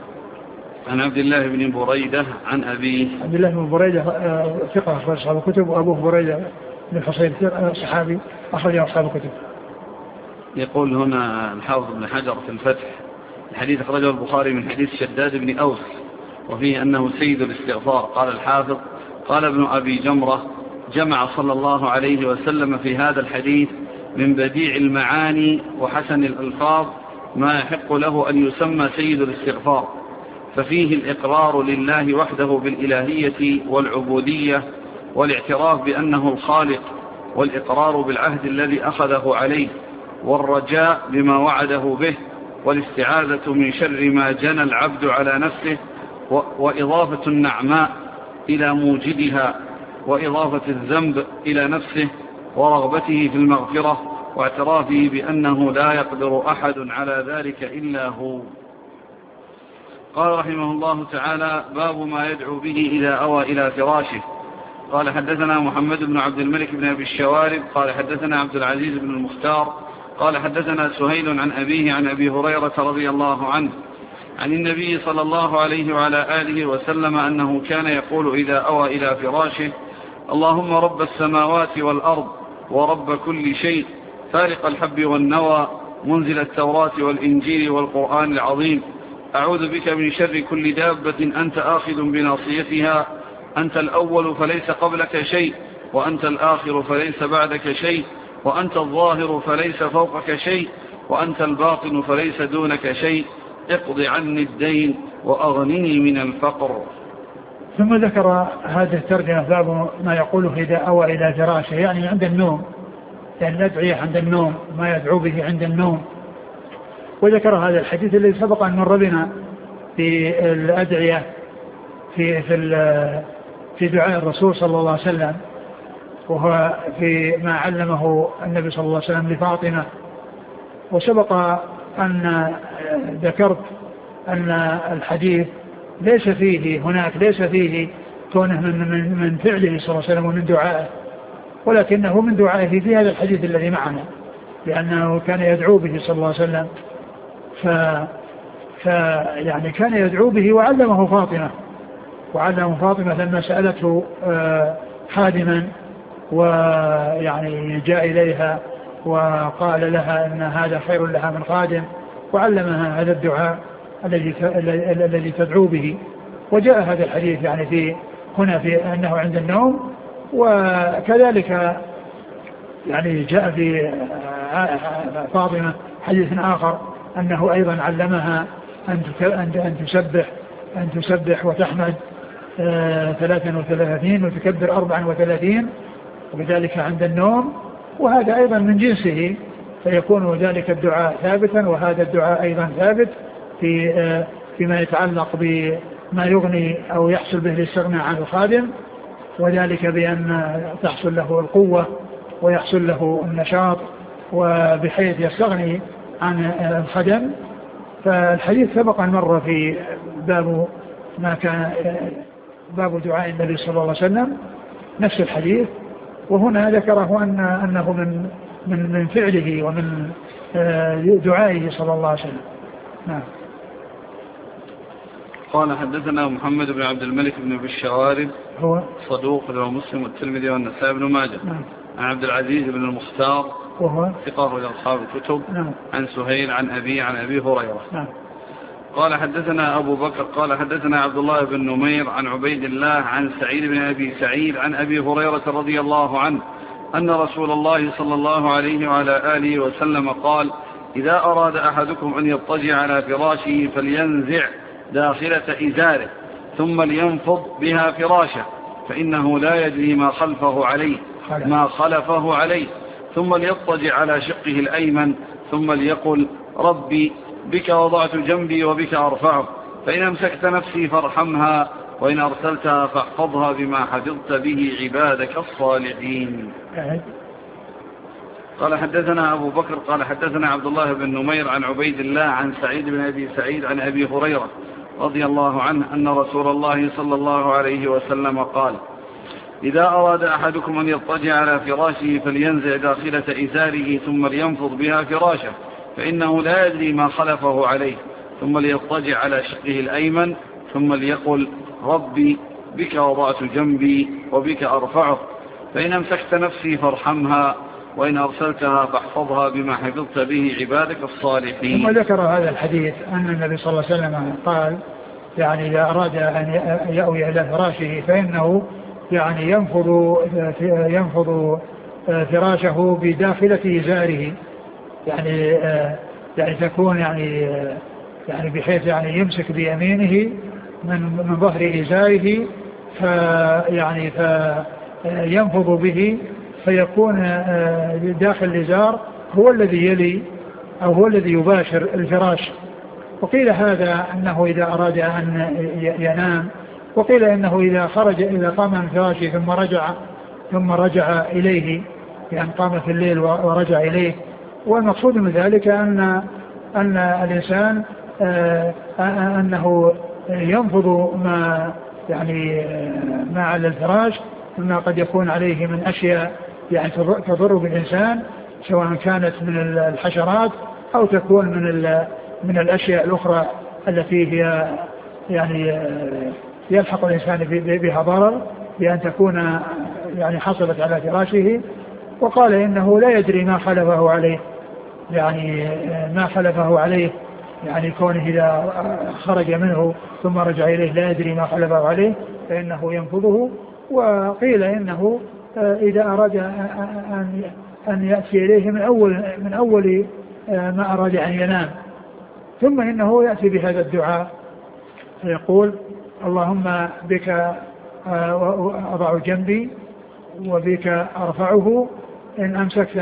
[SPEAKER 1] عن عبد الله بن بريدة عن أبيه.
[SPEAKER 2] عبد الله بن بريدة ثقة أخرج أصحاب الكتب، وأبوه بريدة بن الحصيب صحابي أخرج أصحاب الكتب.
[SPEAKER 1] يقول هنا الحافظ بن حجر في الفتح: الحديث أخرجه البخاري من حديث شداد بن أوس وفيه أنه سيد الاستغفار. قال الحافظ: قال ابن أبي جمرة: جمع صلى الله عليه وسلم في هذا الحديث من بديع المعاني وحسن الألفاظ ما يحق له أن يسمى سيد الاستغفار، ففيه الإقرار لله وحده بالإلهية والعبودية والاعتراف بأنه الخالق، والإقرار بالعهد الذي أخذه عليه، والرجاء بما وعده به، والاستعاذة من شر ما جنى العبد على نفسه، وإضافة النعماء إلى موجدها، وإضافة الذنب إلى نفسه، ورغبته في المغفرة، واعترافه بأنه لا يقدر أحد على ذلك إلا هو. قال رحمه الله تعالى: باب ما يدعو به إذا أوى إلى فراشه. قال حدثنا محمد بن عبد الملك بن أبي الشوارب قال حدثنا عبد العزيز بن المختار قال حدثنا سهيل عن أبيه عن أبي هريرة رضي الله عنه عن النبي صلى الله عليه وعلى آله وسلم أنه كان يقول إذا أوى إلى فراشه: اللهم رب السماوات والأرض ورب كل شيء، فارق الحب والنوى، منزل التوراة والإنجيل والقرآن العظيم، أعوذ بك من شر كل دابة أنت آخذ بناصيتها، أنت الأول فليس قبلك شيء، وأنت الآخر فليس بعدك شيء، وأنت الظاهر فليس فوقك شيء، وأنت الباطن فليس دونك شيء، اقض عني الدين وأغنني من الفقر.
[SPEAKER 2] ثم ذكر هذه الترجمة باب ما يقوله إذا أوى إلى فراشه، يعني عند النوم، يعني الأدعية عند النوم، ما يدعو به عند النوم. وذكر هذا الحديث الذي سبق أن مر بنا في الأدعية في دعاء الرسول صلى الله عليه وسلم، وهو في ما علمه النبي صلى الله عليه وسلم لفاطمة. وسبق أن ذكرت أن الحديث ليس فيه كونه من فعله صلى الله عليه وسلم ومن دعائه، ولكنه من دعائه في هذا الحديث الذي معنا، لأنه كان يدعو به صلى الله عليه وسلم. يعني كان يدعو به وعلمه فاطمة لما سألته خادما ويعني جاء إليها وقال لها أن هذا خير لها من خادم، وعلمها هذا الدعاء الذي تدعو به. وجاء هذا الحديث يعني في هنا في أنه عند النوم، وكذلك يعني جاء في فاطمة حديث آخر أنه أيضا علمها أن تسبح وتحمد 33 وتكبر 34، وبذلك عند النوم، وهذا أيضا من جنسه، فيكون ذلك الدعاء ثابتا، وهذا الدعاء أيضا ثابت فيما يتعلق بما يغني أو يحصل به الاستغناء عن الخادم، وذلك بأن تحصل له القوة ويحصل له النشاط وبحيث يستغني عن الخدم. فالحديث سبق أن مر في باب دعاء النبي صلى الله عليه وسلم، نفس الحديث، وهنا ذكره أنه من فعله ومن دعائه صلى الله عليه وسلم. نعم.
[SPEAKER 1] قال حدثنا محمد بن عبد الملك بن بشوارب
[SPEAKER 2] هو
[SPEAKER 1] صدوق رواه مسلم والترمذي والنسائي بن ماجه.
[SPEAKER 2] نعم.
[SPEAKER 1] عن عبد العزيز بن المختار
[SPEAKER 2] وهو
[SPEAKER 1] ثقة لأصحاب الكتب.
[SPEAKER 2] نعم.
[SPEAKER 1] عن سهيل عن أبي هريرة.
[SPEAKER 2] نعم.
[SPEAKER 1] قال حدثنا أبو بكر قال حدثنا عبد الله بن نمير عن عبيد الله عن سعيد بن أبي سعيد عن أبي هريرة رضي الله عنه أن رسول الله صلى الله عليه وعلى آله وسلم قال: إذا أراد أحدكم أن يضطجع على فراشه فلينزع داخلة إزاره ثم لينفض بها فراشه، فإنه لا يدري ما خلفه عليه، ثم ليضطجع على شقه الأيمن ثم ليقل: ربي بك وضعت جنبي وبك أرفعه، فإن أمسكت نفسي فارحمها، وإن أرسلتها فاحفظها بما حفظت به عبادك الصالحين. قال حدثنا أبو بكر قال حدثنا عبد الله بن نمير عن عبيد الله عن سعيد بن أبي سعيد عن أبي هريرة رضي الله عنه أن رسول الله صلى الله عليه وسلم قال: إذا أراد أحدكم أن يضطجع على فراشه فلينزع داخلة إزاره ثم لينفض بها فراشه، فإنه لا يدري ما خلفه عليه، ثم ليضطجع على شقه الأيمن ثم ليقل: ربي بك وضعت جنبي وبك أرفعه، فإن أمسكت نفسي فارحمها، وإن أرسلتها فاحفظها بما حفظت به عبادك الصالحين.
[SPEAKER 2] ثم ذكر هذا الحديث أن النبي صلى الله عليه وسلم قال: يعني إذا أراد أن يأوي إلى فراشه فإنه يعني ينفض فراشه بداخلة إزاره، يعني تكون يعني بحيث يعني يمسك بيمينه من ظهر إزاره فينفض به، فيكون داخل الإزار هو الذي يلي أو هو الذي يباشر الفراش. وقيل هذا أنه إذا أراد أن ينام، وقيل أنه إذا قام من فراشه ثم رجع إليه، يعني قام في الليل ورجع إليه. والمقصود من ذلك أن الإنسان أنه ينفض ما على الفراش مما قد يكون عليه من أشياء يعني تضر بالإنسان، سواء كانت من الحشرات أو تكون من الأشياء الأخرى التي هي يعني يلحق الإنسان بها ضرر، بأن تكون يعني حصلت على فراشه. وقال إنه لا يدري ما خلفه عليه، يعني كونه إذا خرج منه ثم رجع إليه لا يدري ما خلفه عليه فإنه ينفضه. وقيل إنه إذا أراد أن يأتي إليه من أول ما أراد أن ينام، ثم إنه يأتي بهذا الدعاء فيقول: اللهم بك أضع جنبي وبك أرفعه، إن أمسكت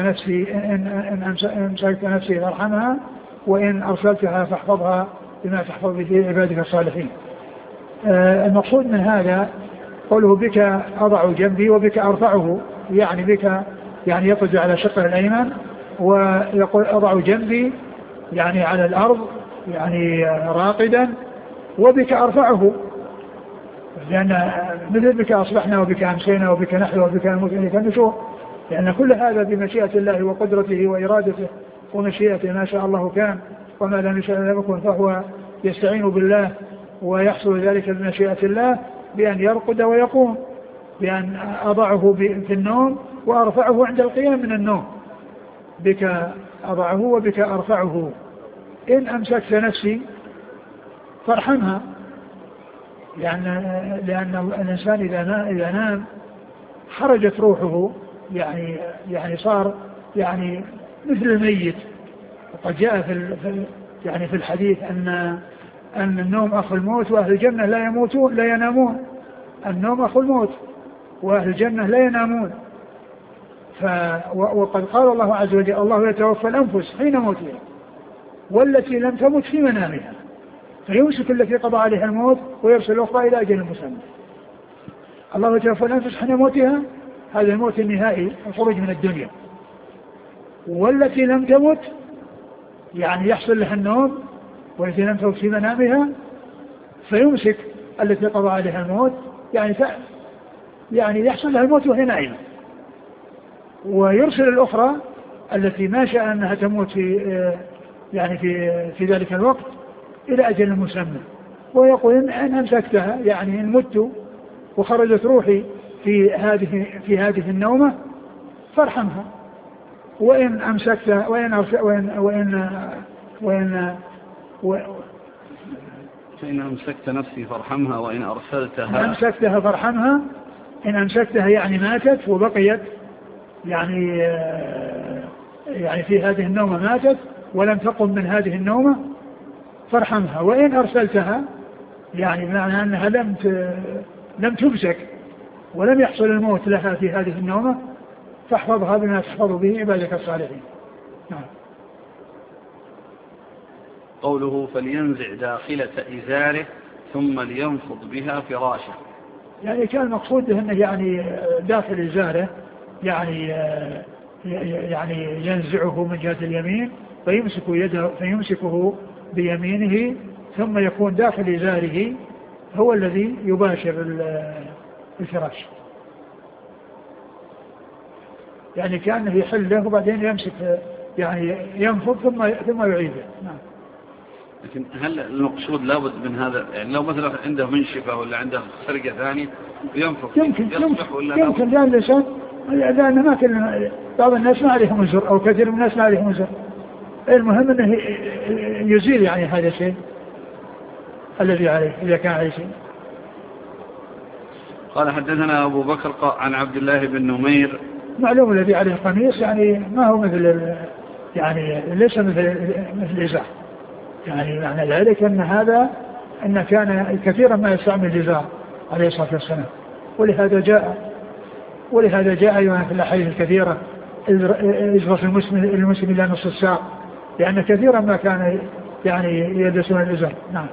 [SPEAKER 2] نفسي فارحمها، وإن أرسلتها فاحفظها بما تحفظ به عبادك الصالحين. المقصود من هذا قوله بك أضع جنبي وبك أرفعه، يعني بك يعني يقضي على شقه الأيمن، ويقول أضع جنبي يعني على الأرض يعني راقدا، وبك أرفعه، لأن مثل بك أصبحنا وبك أمسينا وبك نحيا وبك النشور، لأن كل هذا بمشيئة الله وقدرته وإرادته ومشيئته، ما شاء الله كان وما لم يشاء لم يكن، فهو يستعين بالله ويحصل ذلك بمشيئة الله بأن يرقد ويقوم، بأن أضعه في النوم وأرفعه عند القيام من النوم، بك أضعه وبك أرفعه، إن أمسكت نفسي فارحمها، لأن الإنسان إذا نام خرجت روحه، يعني صار يعني مثل الميت. وقد جاء في الحديث أن النوم أخو الموت وأهل الجنة لا يموتون لا ينامون. النوم أخو الموت وأهل الجنة لا ينامون. وقد قال الله عز وجل: الله يتوفى الأنفس حين موتها والتي لم تمت في منامها فيمسك التي قضى عليها الموت ويرسل الأخرى إلى أجل مسمى. الله يتوفى الأنفس حين موتها، هذا الموت النهائي، الخروج من الدنيا. والتي لم تمت يعني يحصل لها النوم، والتي لم تمت في منامها فيمسك التي قضى عليها الموت، يعني يحصل لها الموت وهي نائمة، ويرسل الأخرى التي ما شاء أنها تموت في ذلك الوقت إلى أجل مسمى، ويقول: إن أمسكتها يعني إن مت وخرجت روحي في هذه النومة فارحمها، وإن أمسكتها
[SPEAKER 1] فإن أمسكت نفسي فارحمها وإن أرسلتها
[SPEAKER 2] أمسكتها فارحمها. إن أمسكتها يعني ماتت وبقيت يعني في هذه النومة ماتت ولم تقم من هذه النومة فارحمها. وإن أرسلتها يعني بمعنى أنها لم تمسك ولم يحصل الموت لها في هذه النومة فاحفظها بما تحفظ به عبادك الصالحين. نعم.
[SPEAKER 1] قوله: فلينزع داخلة إزاره ثم لينفض بها فراشه،
[SPEAKER 2] يعني كان المقصود أنه يعني داخل إزاره يعني ينزعه من جهة اليمين فيمسكه بيمينه، ثم يكون داخل إزاره هو الذي يباشر الفراش، يعني كأنه يحله وبعدين يمسك يعني ينفض ثم يعيده. نعم.
[SPEAKER 1] لكن هل المقصود لابد من هذا؟ يعني لو مثلا عنده منشفة ولا عنده سرقة ثانية ينفض
[SPEAKER 2] يمكن لأن الإنسان لأن ما كل بعض الناس ما عليهم وزر أو كثير من الناس ما عليهم وزر، المهم أنه يزيل يعني هذا الشيء الذي عليه إذا كان عليه شيء.
[SPEAKER 1] قال: حدثنا أبو بكر عن عبد الله بن نمير.
[SPEAKER 2] معلوم الذي عليه القميص يعني ما هو مثل يعني ليس مثل الإزار، يعني معنى ذلك أن كان كثيرا ما يستعمل الإزار عليه الصلاة والسلام، ولهذا جاء أيضا في الأحاديث الكثيرة: اجرس المسلم إلى نصف الساق، لأن كثيرا ما كان يعني يلبسون الإزار. نعم.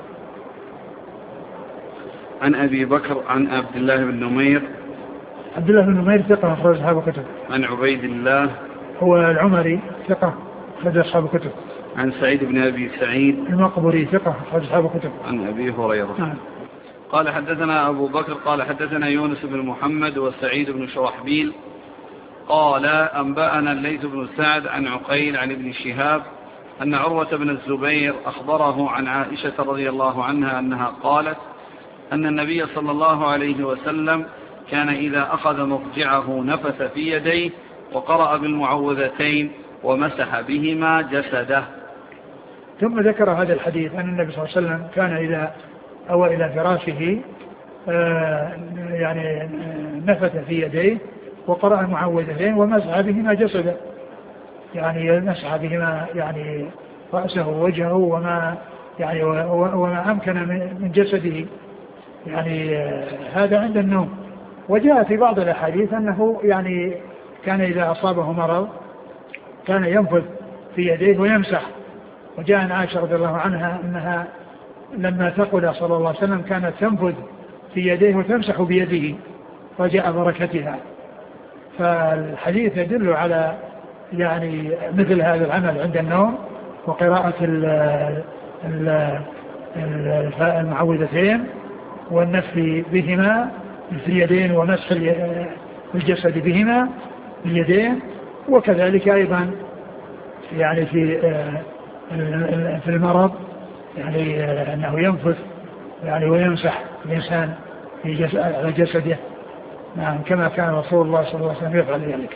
[SPEAKER 1] عن أبي بكر عن عبد الله بن نمير.
[SPEAKER 2] عبد الله بن نمير ثقة أخرج أصحاب الكتب.
[SPEAKER 1] عن عبيد الله
[SPEAKER 2] هو العمري ثقة أخرج أصحاب الكتب.
[SPEAKER 1] عن سعيد بن أبي سعيد
[SPEAKER 2] المقبري ثقة أخرج أصحاب الكتب.
[SPEAKER 1] عن أبي هريرة.
[SPEAKER 2] نعم.
[SPEAKER 1] قال: حدثنا أبو بكر قال: حدثنا يونس بن محمد وسعيد بن شرحبيل قال: أنبأنا الليث بن سعد عن عقيل عن ابن شهاب أن عروة بن الزبير أخبره عن عائشة رضي الله عنها أنها قالت أن النبي صلى الله عليه وسلم كان إذا أخذ مضجعه نفث في يديه وقرأ بالمعوذتين ومسح بهما جسده.
[SPEAKER 2] ثم ذكر هذا الحديث أن النبي صلى الله عليه وسلم كان إذا أوى إلى فراشه يعني نفث في يديه وقرأ المعوذتين ومسح بهما جسده، يعني مسح بهما يعني رأسه ووجهه وما أمكن من جسده، يعني هذا عند النوم. وجاء في بعض الأحاديث أنه يعني كان إذا أصابه مرض كان ينفث في يديه ويمسح. وجاء عن عائشة رضي الله عنها أنها لما ثقل صلى الله عليه وسلم كانت تنفذ في يديه وتمسح بيده رجاء بركتها. فالحديث يدل على يعني مثل هذا العمل عند النوم وقراءة المعوذتين والنفث بهما في اليدين ومسح الجسد بهما، باليدين. وكذلك أيضا يعني في المرض يعني أنه ينفث يعني ويمسح الإنسان على جسده. نعم كما كان رسول الله صلى الله عليه وسلم يفعل ذلك.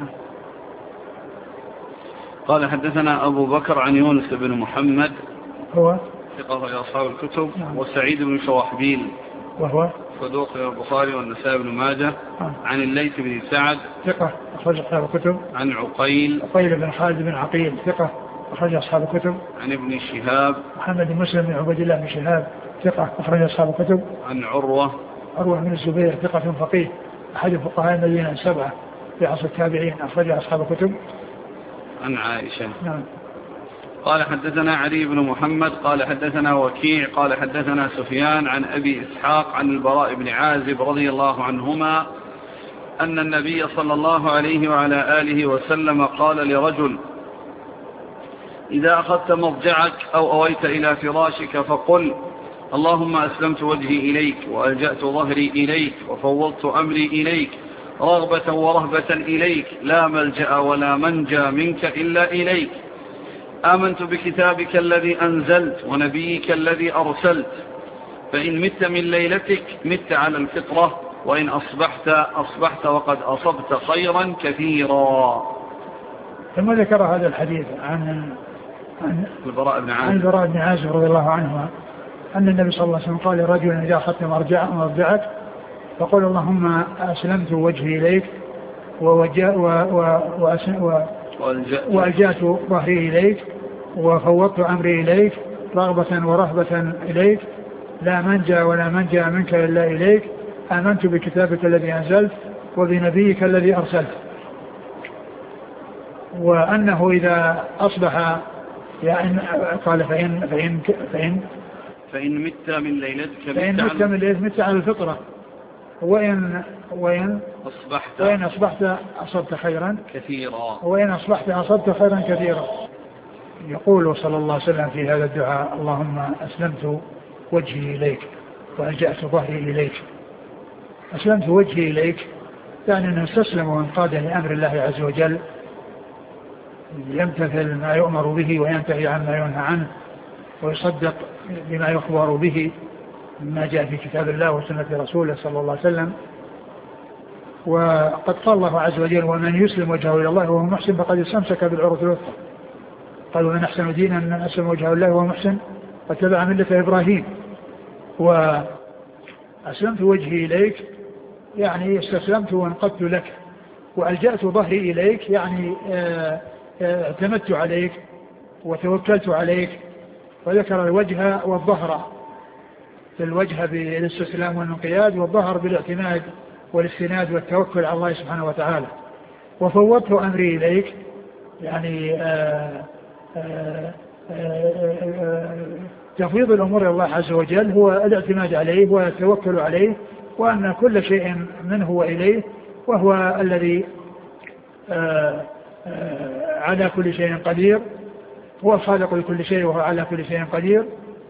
[SPEAKER 1] قال حدثنا أبو بكر عن يونس بن محمد
[SPEAKER 2] هو
[SPEAKER 1] ثقة في أصحاب الكتب.
[SPEAKER 2] نعم.
[SPEAKER 1] وسعيد بن شوحبيل
[SPEAKER 2] وهو
[SPEAKER 1] صدوق البخاري والنسائي بن ماجه. عن الليث بن سعد
[SPEAKER 2] ثقة أخرج أصحاب الكتب.
[SPEAKER 1] عن عقيل
[SPEAKER 2] بن خالد بن عقيل ثقة أخرج أصحاب الكتب.
[SPEAKER 1] عن ابن شهاب
[SPEAKER 2] محمد بن مسلم بن عبد الله بن شهاب ثقة أخرج أصحاب الكتب.
[SPEAKER 1] عن عروة
[SPEAKER 2] بن الزبير ثقة فقيه أحد فقهاء المدينة السبعة في عصر التابعين أخرج أصحاب الكتب.
[SPEAKER 1] عن عائشة.
[SPEAKER 2] نعم.
[SPEAKER 1] قال حدثنا علي بن محمد قال حدثنا وكيع قال حدثنا سفيان عن أبي إسحاق عن البراء بن عازب رضي الله عنهما أن النبي صلى الله عليه وعلى آله وسلم قال لرجل: إذا أخذت مضجعك أو أويت إلى فراشك فقل: اللهم أسلمت وجهي إليك وألجأت ظهري إليك وفوضت أمري إليك رغبة ورهبة إليك لا ملجأ ولا منجى منك إلا إليك. آمنت بكتابك الذي أنزلت ونبيك الذي أرسلت. فإن مت من ليلتك مت على الفطرة، وإن أصبحت وقد أصبت خيرا كثيرا.
[SPEAKER 2] ثم ذكر هذا الحديث عن
[SPEAKER 1] البراء
[SPEAKER 2] بن عازب رضي الله عنه أن النبي صلى الله عليه وسلم قال لرجل: إذا أخذت مرجعك فقل: اللهم أسلمت وجهي إليك وألجأت ظهري إليك وفوضت أمري إليك رغبة ورهبة إليك لا منجى ولا منجى منك إلا إليك. آمنت بكتابك الذي أنزلت وبنبيك الذي أرسلت. وأنه إذا أصبح يعني قال
[SPEAKER 1] فإن مت من ليلتك
[SPEAKER 2] مت على الفطرة، وإن أصبحت أصبت خيرا كثيرا. وإن أصبحت أصبت خيرا كثيرا. يقول صلى الله عليه وسلم في هذا الدعاء: اللهم أسلمت وجهي إليك وألجأت ظهري إليك. أسلمت وجهي إليك يعني أنه استسلم وانقاد لأمر الله عز وجل، يمتثل ما يؤمر به وينتهي عما ينهى عنه ويصدق بما يخبر به مما جاء في كتاب الله وسنة رسوله صلى الله عليه وسلم. وقد قال الله عز وجل: ومن يسلم وجهه إلى الله وهو محسن فقد استمسك بالعروة الوثقى. قال: ومن أحسن دينا من أسلم وجهه الله وهو محسن واتبع ملة إبراهيم. وأسلمت وجهي إليك يعني استسلمت وانقدت لك، وألجأت ظهري إليك يعني اعتمدت عليك وتوكلت عليك. وذكر الوجه والظهر، في الوجه بالاستسلام والانقياد، والظهر بالاعتماد والاستناد والتوكل على الله سبحانه وتعالى. وفوضت أمري إليك يعني تفويض الأمور إلى الله عز وجل هو الاعتماد عليه والتوكل عليه، وأن كل شيء منه وإليه، وهو الذي على كل شيء قدير، هو الخالق لكل شيء وهو على كل شيء قدير.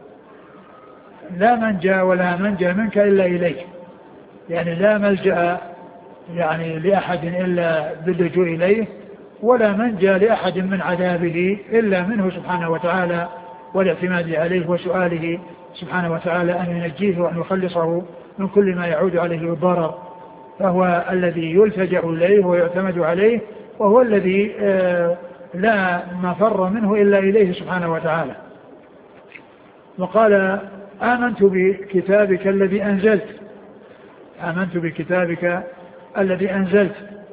[SPEAKER 2] لا منجى ولا منجى منك إلا إليك، يعني لا ملجأ يعني لأحد إلا باللجوء إليه، ولا منجى لأحد من عذابه إلا منه سبحانه وتعالى، والاعتماد عليه وسؤاله سبحانه وتعالى أن ينجيه وأن يخلصه من كل ما يعود عليه الضرر. فهو الذي يلتجأ إليه ويعتمد عليه، وهو الذي لا مفر منه إلا إليه سبحانه وتعالى. وقال: آمنت بكتابك الذي أنزلت. آمنت بكتابك الذي أنزلت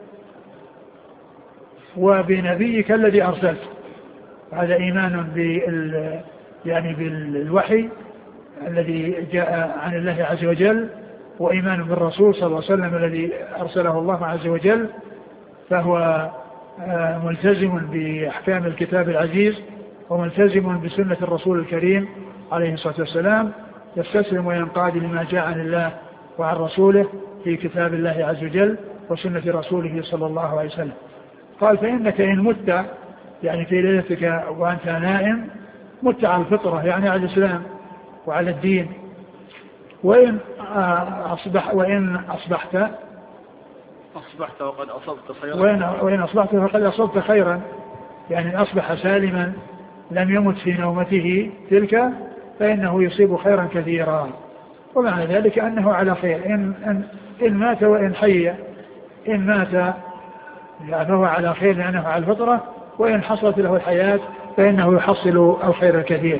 [SPEAKER 2] وبنبيك الذي أرسلت. هذا إيمان بالوحي الذي جاء عن الله عز وجل، وإيمان بالرسول صلى الله عليه وسلم الذي أرسله الله عز وجل. فهو ملتزم بأحكام الكتاب العزيز وملتزم بسنة الرسول الكريم عليه الصلاة والسلام، يستسلم وينقاد لما جاء عن الله وعن رسوله في كتاب الله عز وجل وسنة رسوله صلى الله عليه وسلم. قال: فإنك إن مت يعني في ليلتك وأنت نائم مت على الفطرة، يعني على الإسلام وعلى الدين. وإن أصبحت
[SPEAKER 1] أصبحت وقد أصبت خيرا.
[SPEAKER 2] وإن أصبحت فقد أصبت خيرا، يعني إن أصبح سالما لم يمت في نومته تلك فإنه يصيب خيرا كثيرا، ومعنى ذلك أنه على خير. إن مات وإن حي، إن مات فهو على خير لأنه على الفطرة، وإن حصلت له الحياة فإنه يحصل الخير الكثير.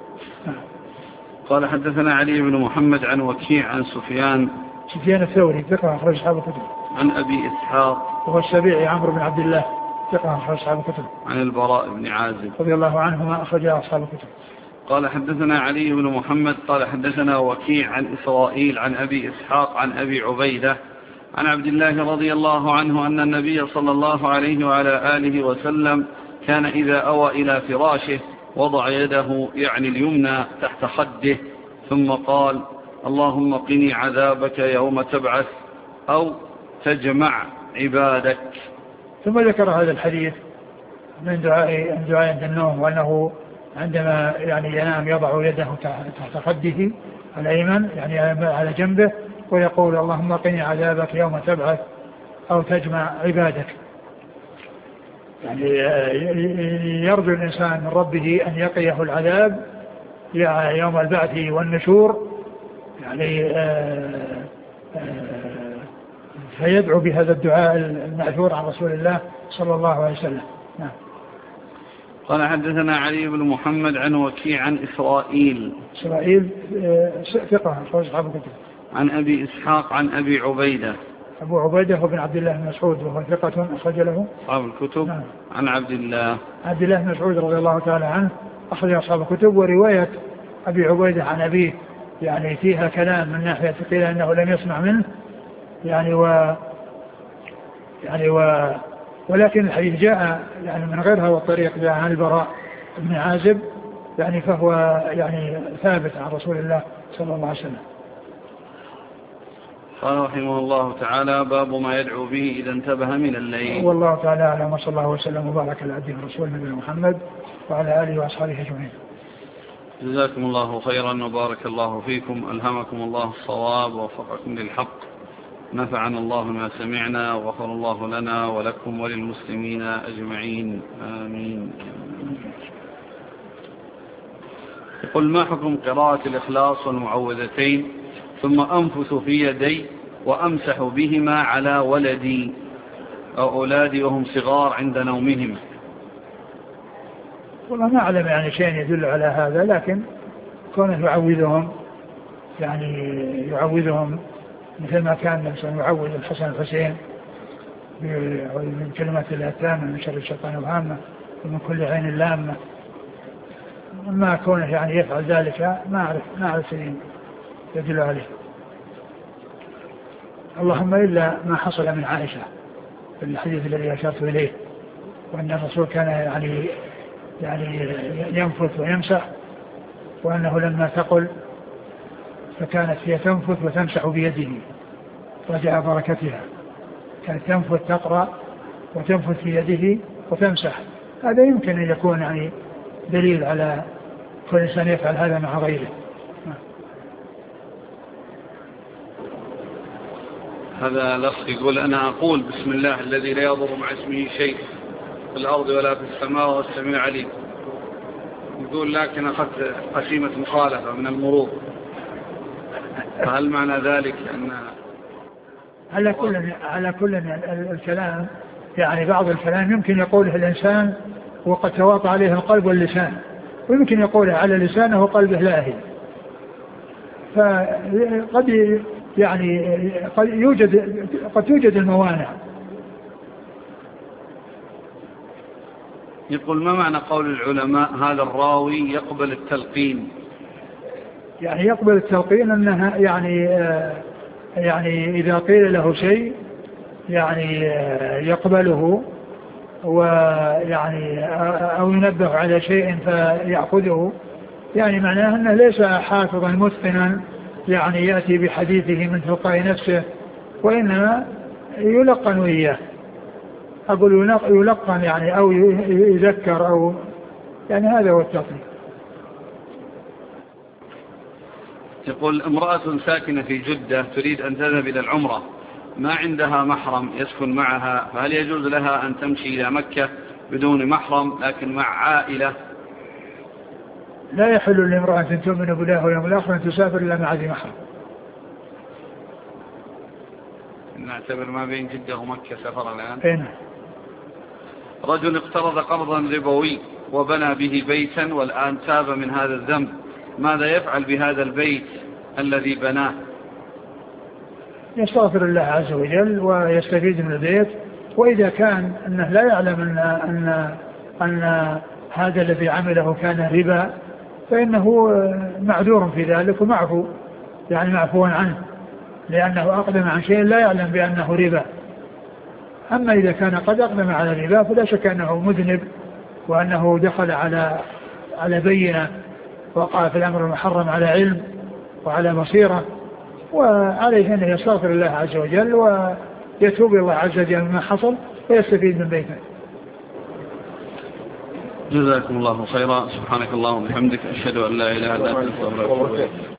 [SPEAKER 1] قال حدثنا علي بن محمد عن وكيع عن سفيان
[SPEAKER 2] الثوري ثقة أخرج أصحاب الكتب.
[SPEAKER 1] عن أبي إسحاق
[SPEAKER 2] وهو السبيعي عمرو بن عبد الله ثقة أخرج أصحاب الكتب.
[SPEAKER 1] عن البراء بن عازب
[SPEAKER 2] رضي الله عنهما أخرج أصحاب الكتب.
[SPEAKER 1] قال حدثنا علي بن محمد قال حدثنا وكيع عن إسرائيل عن أبي إسحاق عن أبي عبيدة عن عبد الله رضي الله عنه أن النبي صلى الله عليه وعلى آله وسلم كان إذا أوى إلى فراشه وضع يده يعني اليمنى تحت خده ثم قال اللهم قني عذابك يوم تبعث أو تجمع عبادك.
[SPEAKER 2] ثم ذكر هذا الحديث من دعاء عند النوم، وأنه عندما يعني ينام يضع يده تحت خده الأيمن يعني على جنبه ويقول اللهم قني عذابك يوم تبعث أو تجمع عبادك. يعني يرجو الإنسان من ربه أن يقيه العذاب يوم البعث والنشور، يعني فيدعو بهذا الدعاء المأثور عن رسول الله صلى الله عليه وسلم. نعم.
[SPEAKER 1] قال حدثنا علي بن محمد عن وكيع عن إسرائيل
[SPEAKER 2] ثقة أخرج أصحاب الكتب.
[SPEAKER 1] عن أبي إسحاق عن أبي عبيدة
[SPEAKER 2] أبو عبيدة هو بن عبد الله بن مسعود وهو ثقة أخرج له
[SPEAKER 1] أصحاب الكتب.
[SPEAKER 2] نعم.
[SPEAKER 1] عن عبد الله
[SPEAKER 2] بن مسعود رضي الله تعالى عنه أخرج أصحاب الكتب. ورواية أبي عبيدة عن أبيه يعني فيها كلام من ناحية قيل أنه لم يسمع منه ولكن الحديث جاء يعني من غير هذا الطريق، جاء عن البراء بن عازب يعني فهو يعني ثابت عن رسول الله صلى الله عليه وسلم.
[SPEAKER 1] قال رحمه الله تعالى باب ما يدعو به إذا انتبه من الليل.
[SPEAKER 2] والله تعالى أعلم وصلى الله وسلم وبارك على عبده ورسوله نبينا محمد وعلى آله وأصحابه أجمعين.
[SPEAKER 1] جزاكم الله خيرا وبارك الله فيكم، ألهمكم الله الصواب ووفقكم للحق، نفعنا الله ما سمعنا وغفر الله لنا ولكم وللمسلمين أجمعين آمين. قل ما حكم قراءة الإخلاص والمعوذتين ثم أنفث في يدي وأمسح بهما على ولدي أو أولادي وهم صغار عند نومهم؟
[SPEAKER 2] والله ما أعلم يعني شيء يدل على هذا، لكن كونه يعوذهم يعني يعوذهم مثل ما كان نفسه يعوذ الحسن الحسين من كلمات الله التامة من شر الشيطان الهامة ومن كل عين لامة. ما كونه يعني يفعل ذلك ما أعرف شيء يدل عليه، اللهم إلا ما حصل من عائشة في الحديث الذي أشرت إليه، وأن الرسول كان يعني ينفث ويمسح، وأنه لما ثقل فكانت هي تنفث وتمسح بيده رجع بركتها، كانت تنفث تقرأ وتنفث في يده وتمسح. هذا يمكن أن يكون يعني دليل على كل إنسان يفعل هذا مع غيره.
[SPEAKER 1] هذا الأخ يقول أنا أقول بسم الله الذي لا يضر مع اسمه شيء في الأرض ولا في السماء والسميع العليم، يقول لكن أخذت قسيمة مخالفة من المرور، فهل معنى ذلك أن
[SPEAKER 2] على كل الكلام يعني بعض الكلام يمكن يقوله الإنسان وقد تواطى عليه القلب واللسان، ويمكن يقوله على لسانه وقلبه لاهي، فقد يعني قد يوجد الموانع.
[SPEAKER 1] يقول ما معنى قول العلماء هذا الراوي يقبل التلقين؟
[SPEAKER 2] يعني يقبل التلقين أنها يعني إذا قيل له شيء يعني يقبله، ويعني أو ينبه على شيء فيأخذه، يعني معناه أنه ليس حافظا متقنا يعني يأتي بحديثه من تلقاء نفسه، وإنما يلقن إياه. أقول يلقن يعني أو يذكر أو يعني هذا هو التلقين.
[SPEAKER 1] يقول امرأة ساكنة في جدة تريد أن تذهب إلى العمرة ما عندها محرم يسكن معها، فهل يجوز لها أن تمشي إلى مكة بدون محرم لكن مع عائلة؟
[SPEAKER 2] لا يحل لامرأة تؤمن بالله واليوم الآخر أن تسافر إلا مع ذي محرم.
[SPEAKER 1] نعتبر ما بين جدة ومكة سفر الآن.
[SPEAKER 2] أين؟
[SPEAKER 1] رجل اقترض قرضا ربوي وبنى به بيتا والآن تاب من هذا الذنب، ماذا يفعل بهذا البيت الذي بناه؟
[SPEAKER 2] يستغفر الله عز وجل ويستفيد من البيت، وإذا كان أنه لا يعلم أن هذا الذي عمله كان ربا فإنه معذور في ذلك ومعفو، يعني معفو عنه، لأنه أقدم عن شيء لا يعلم بأنه ربا. أما إذا كان قد أقدم على الربا فلا شك أنه مذنب، وأنه دخل على بينة، وقع في الأمر المحرم على علم وعلى بصيرة، وعليه أن يستغفر الله عز وجل ويتوب إلى الله عز وجل مما حصل ويستفيد من بيته.
[SPEAKER 1] جزاكم الله خيرا. سبحانك اللهم وبحمدك، أشهد أن لا إله إلا أنت، أستغفرك.